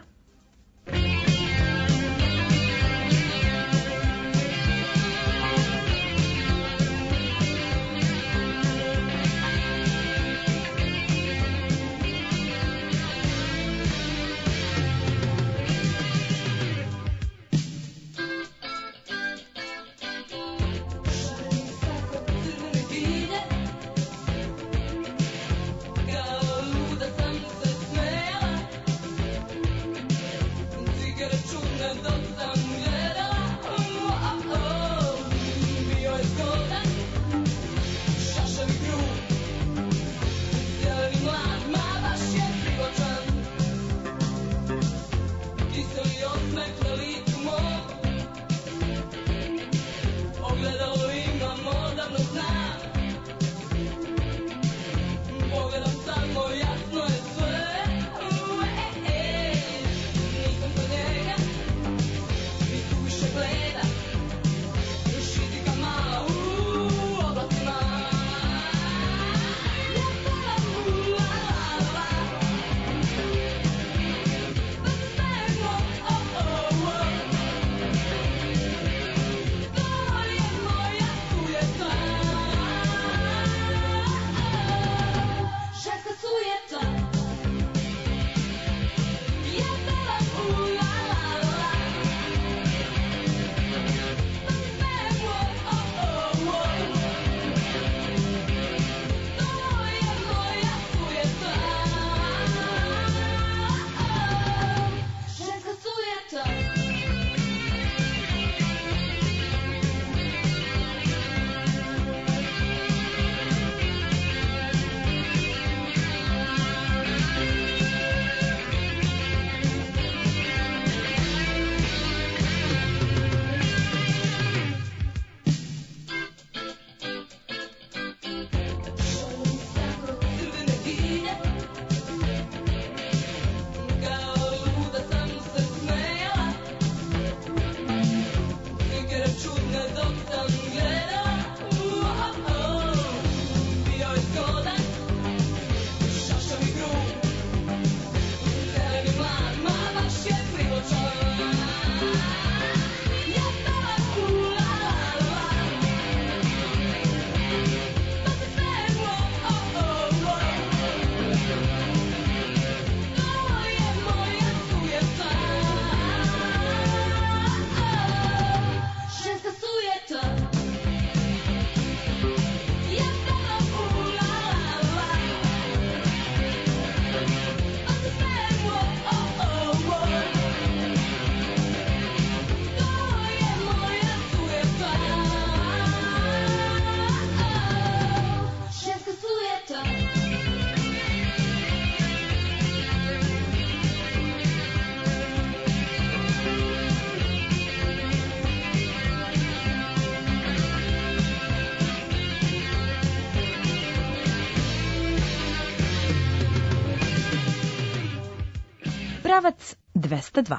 Pravac 202.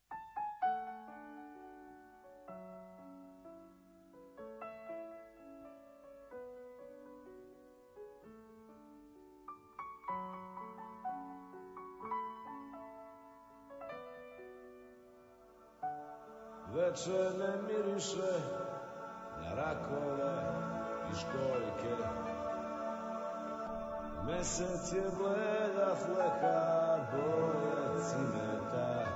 Večer ne miriše na rakove i školjke. Mesec je bleda fleka boje cimeta.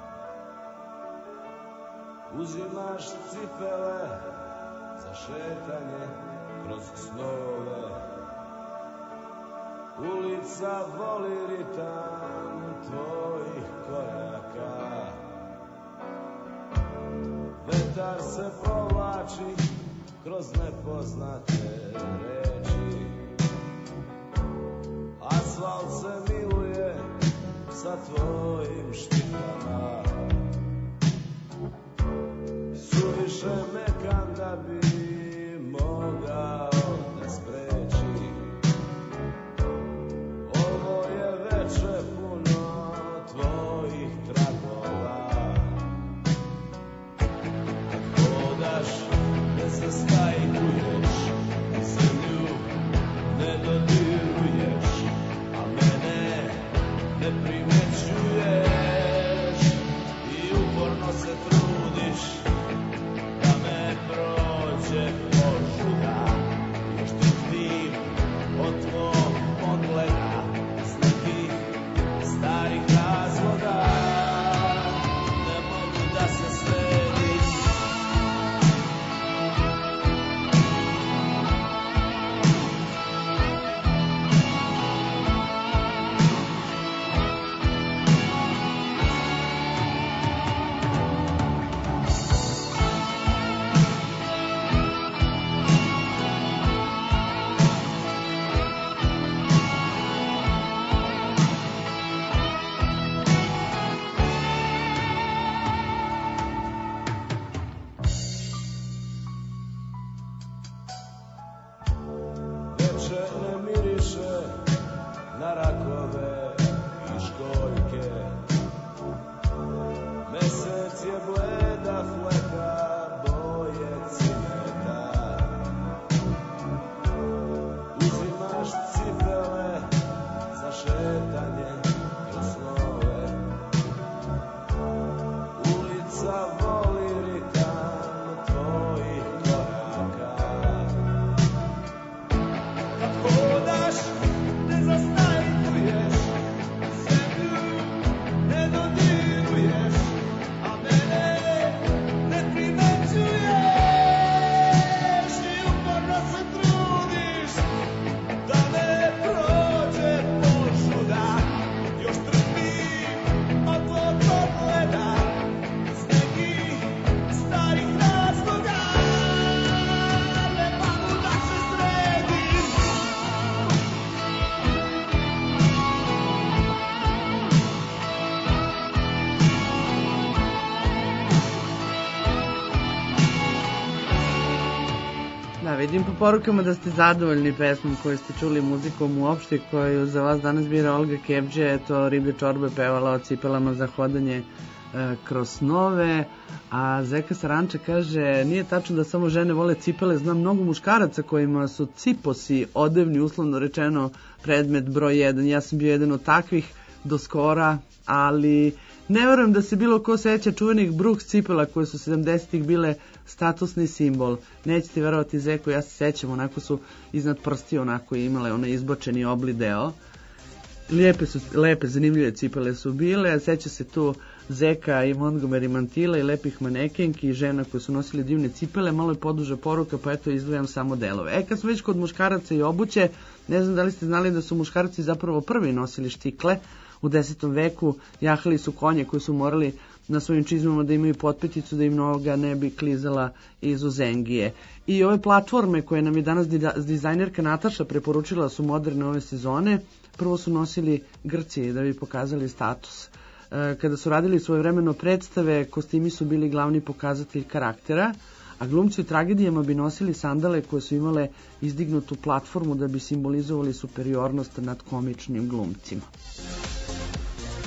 Uzimaš cipele za šetanje kroz snove. Ulica voli ritam tvojih koraka. Vetar se povlači kroz nepoznate reči. Asfalt se miluje sa tvojim štipama. Suviše mekan da bi mogao da spreči. Ovo je veče puno tvojih tragova. Ne zastajkuješ, zemlju ne dodiruješ, a mene ne primećuješ i uporno se trudiš da me prođe požuda. Još trpim od tvog pogleda iz nekih starih razloga. Ne mogu da se sredim. Vidim po porukama da ste zadovoljni pesmom koju ste čuli, muzikom uopšte, koju za vas danas bira Olga Kebđe. To Riblje čorbe pevala o cipelama za hodanje kroz snove. A Zeka Saranča kaže, nije tačno da samo žene vole cipele, znam mnogo muškaraca kojima su ciposi odevni, uslovno rečeno, predmet broj 1. Ja sam bio jedan od takvih do skora, ali ne verujem da se bilo ko seća čuvenih Brooks cipela koje su 70-ih bile statusni simbol. Nećete verovati, Zeko, ja se sećam, onako su iznad prsti onako imale onaj izbočeni obli deo. Lepe, zanimljive cipele su bile, a seća se tu Zeka i Montgomery mantila i lepih manekenki i žena koje su nosili divne cipele. Malo je poduža poruka, pa eto izdvajam samo delove. Kad smo već kod muškaraca i obuće, ne znam da li ste znali da su muškarci zapravo prvi nosili štikle. U 10. veku jahali su konje koji su morali na svojim čizmama da imaju potpeticu, da im noga ne bi klizala iz uzengije. I ove platforme koje nam je danas dizajnerka Nataša preporučila su moderne ove sezone. Prvo su nosili Grci da bi pokazali status. Kada su radili svojevremeno predstave, kostimi su bili glavni pokazatelj karaktera, a glumci u tragedijama bi nosili sandale koje su imale izdignutu platformu da bi simbolizovali superiornost nad komičnim glumcima.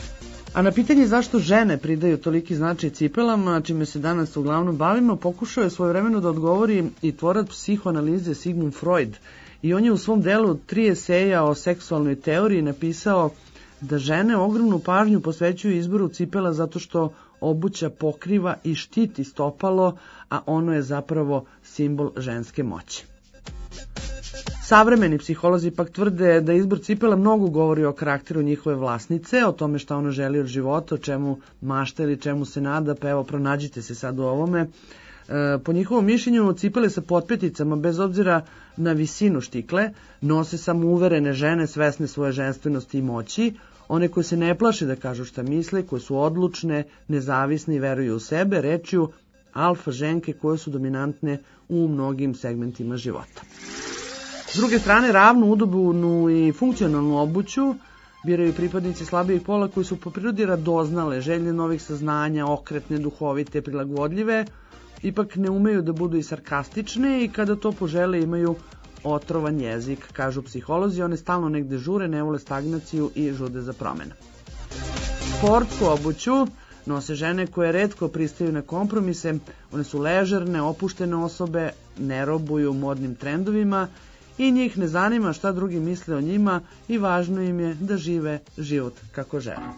A na pitanje zašto žene pridaju toliki značaj cipelama, čime se danas uglavnom bavimo, pokušao je svojevremeno da odgovori i tvorac psihoanalize Sigmund Freud. I on je u svom delu 3 eseja o seksualnoj teoriji napisao da žene ogromnu pažnju posvećuju izboru cipela zato što obuća pokriva i štiti stopalo, a ono je zapravo simbol ženske moći. Savremeni psiholozi pak tvrde da izbor cipela mnogo govori o karakteru njihove vlasnice, o tome šta ona želi od života, o čemu mašta ili čemu se nada, pa evo pronađite se sad u ovome. Po njihovom mišljenju cipele sa potpeticama, bez obzira na visinu štikle, nose samo uverene žene svesne svoje ženstvenosti i moći, one koje se ne plaše da kažu šta misle, koje su odlučne, nezavisne i veruju u sebe, rečju alfa ženke koje su dominantne u mnogim segmentima života. S druge strane, ravnu, udobnu i funkcionalnu obuću biraju pripadnici slabijeg pola koji su po prirodi radoznale, željne novih saznanja, okretne, duhovite, prilagodljive, ipak ne umeju da budu i sarkastične i kada to požele imaju otrovan jezik, kažu psiholozi, one stalno negde žure, ne vole stagnaciju i žude za promjena. Sportsku obuću nose žene koje retko pristaju na kompromise, one su ležerne, opuštene osobe, ne robuju modnim trendovima i njih ne zanima šta drugi misle o njima i važno im je da žive život kako žele.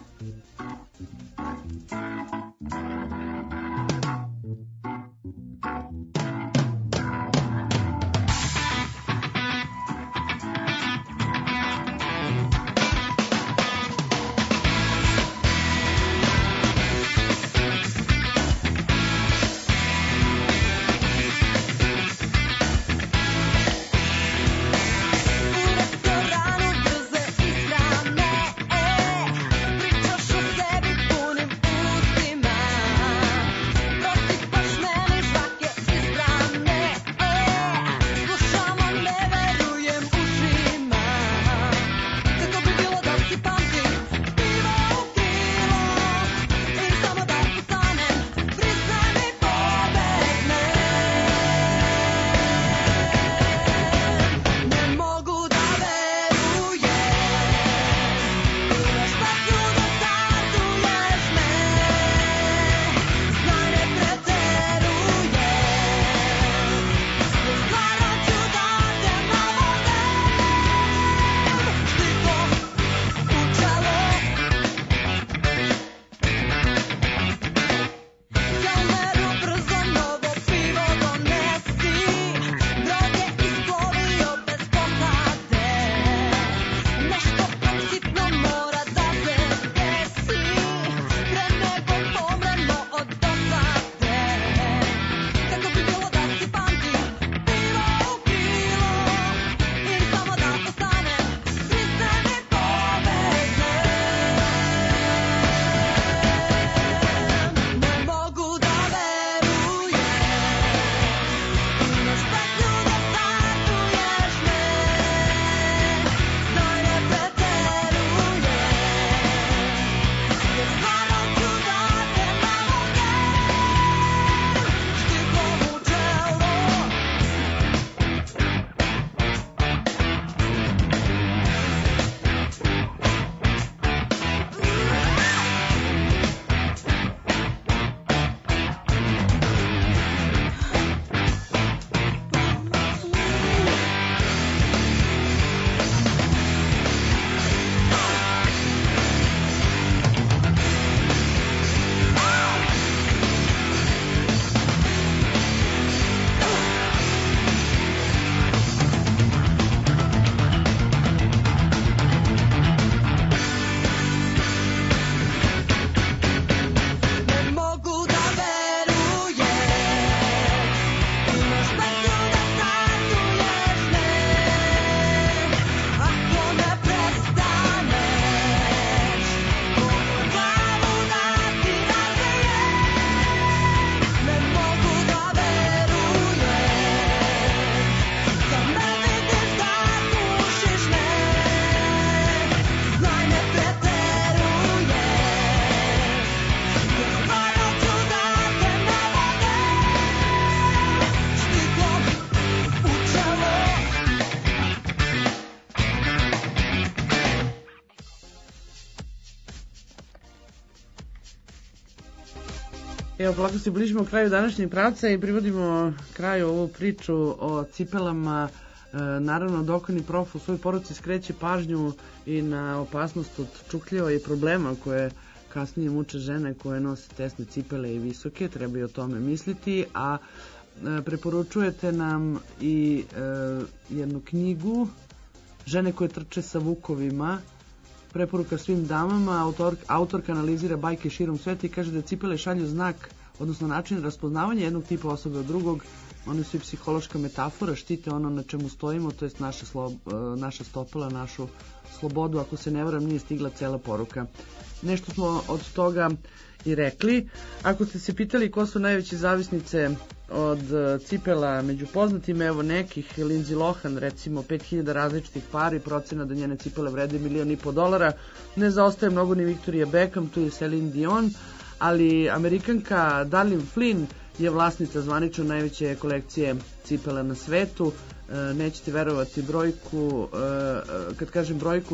Evo, polako se bližimo kraju današnjeg pravca i privodimo kraju ovu priču o cipelama. Naravno, Dokoni prof u svojoj poruci skreće pažnju i na opasnost od čukljeva i problema koje kasnije muče žene koje nose tesne cipele i visoke. Treba i o tome misliti, a preporučujete nam i jednu knjigu Žene koje trče sa vukovima. Preporuka svim damama. Autorka analizira bajke širom sveta i kaže da cipele šalju znak, odnosno način raspoznavanja jednog tipa osobe od drugog. One su i psihološka metafora, štite ono na čemu stojimo, to jest naša stopala, našu slobodu. Ako se ne varam, nije stigla cela poruka. Nešto smo od toga i rekli. Ako ste se pitali ko su najveće zavisnice od cipela među poznatim, evo nekih: Lindsay Lohan, recimo 5000 različitih pari, procena da njene cipele vrede $1,5 milion. Ne zaostaje mnogo ni Victoria Beckham, tu je Celine Dion, ali Amerikanka Darlene Flynn je vlasnica zvanično najveće kolekcije cipela na svetu. Nećete verovati brojku, kad kažem brojku,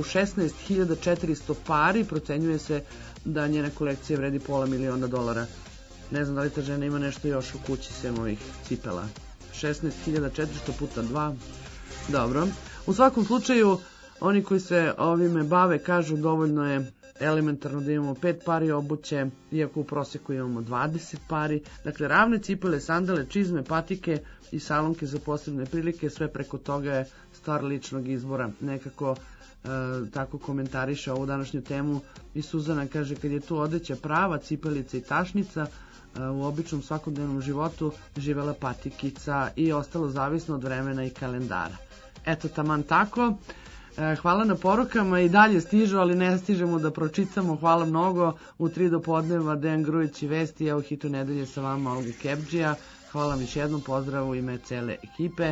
16.400 pari, procenjuje se da njena kolekcija vredi $500,000. Ne znam da li ta žena ima nešto još u kući sem ovih cipela. 16.400 puta 2. Dobro. U svakom slučaju, oni koji se ovime bave kažu dovoljno je elementarno da imamo 5 pari obuće, iako u proseku imamo 20 pari. Dakle, ravne cipele, sandale, čizme, patike i salonke za posebne prilike, sve preko toga je stvar ličnog izbora. Nekako tako komentariše ovu današnju temu i Suzana, kaže: kad je tu odeća prava, cipelica i tašnica, u običnom svakodnevnom životu živela patikica i ostalo zavisno od vremena i kalendara. Eto, taman tako. Hvala na porukama, i dalje stižu, ali ne stižemo da pročitamo. Hvala mnogo. U 3 do podneva Dejan Grujić i vesti, evo hitu nedelje sa vama Olga Kebdžija. Hvala vam još jednom, pozdrav u ime cele ekipe.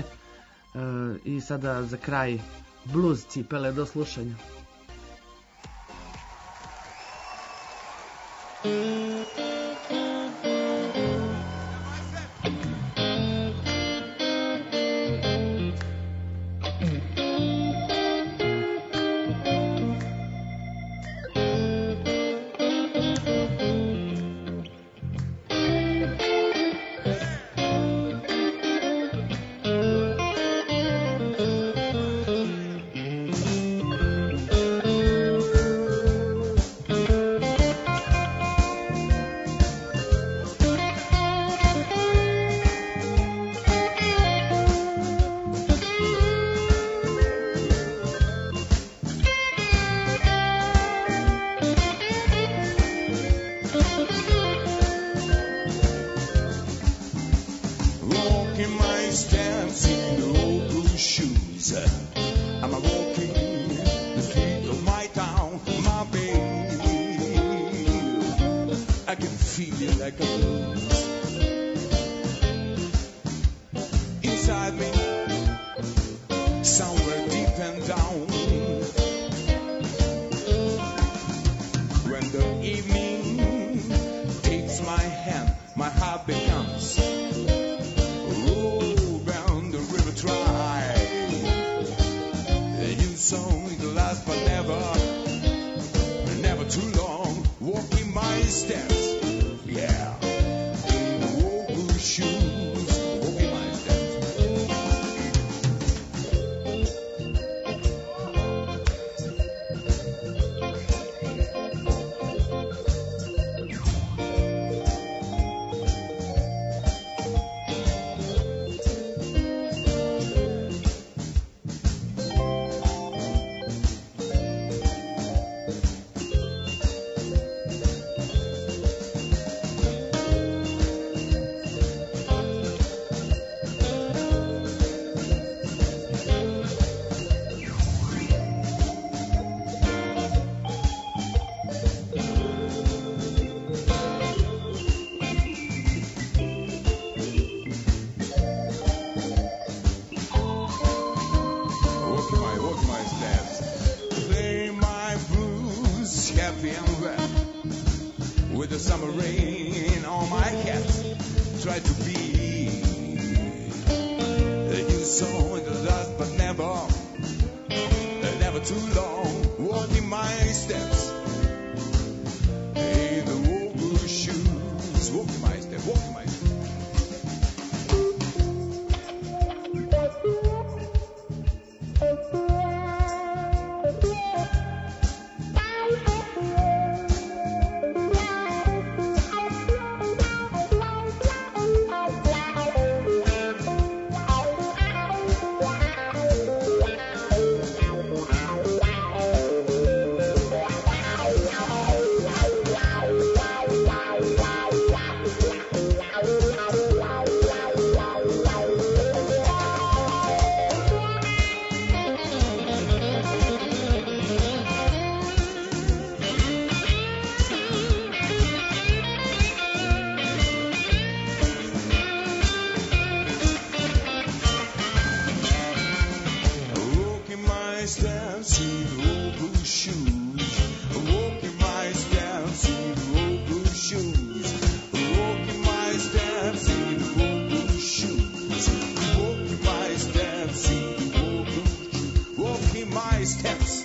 I sada za kraj blues cipele, do slušanja. Walking my steps. tips.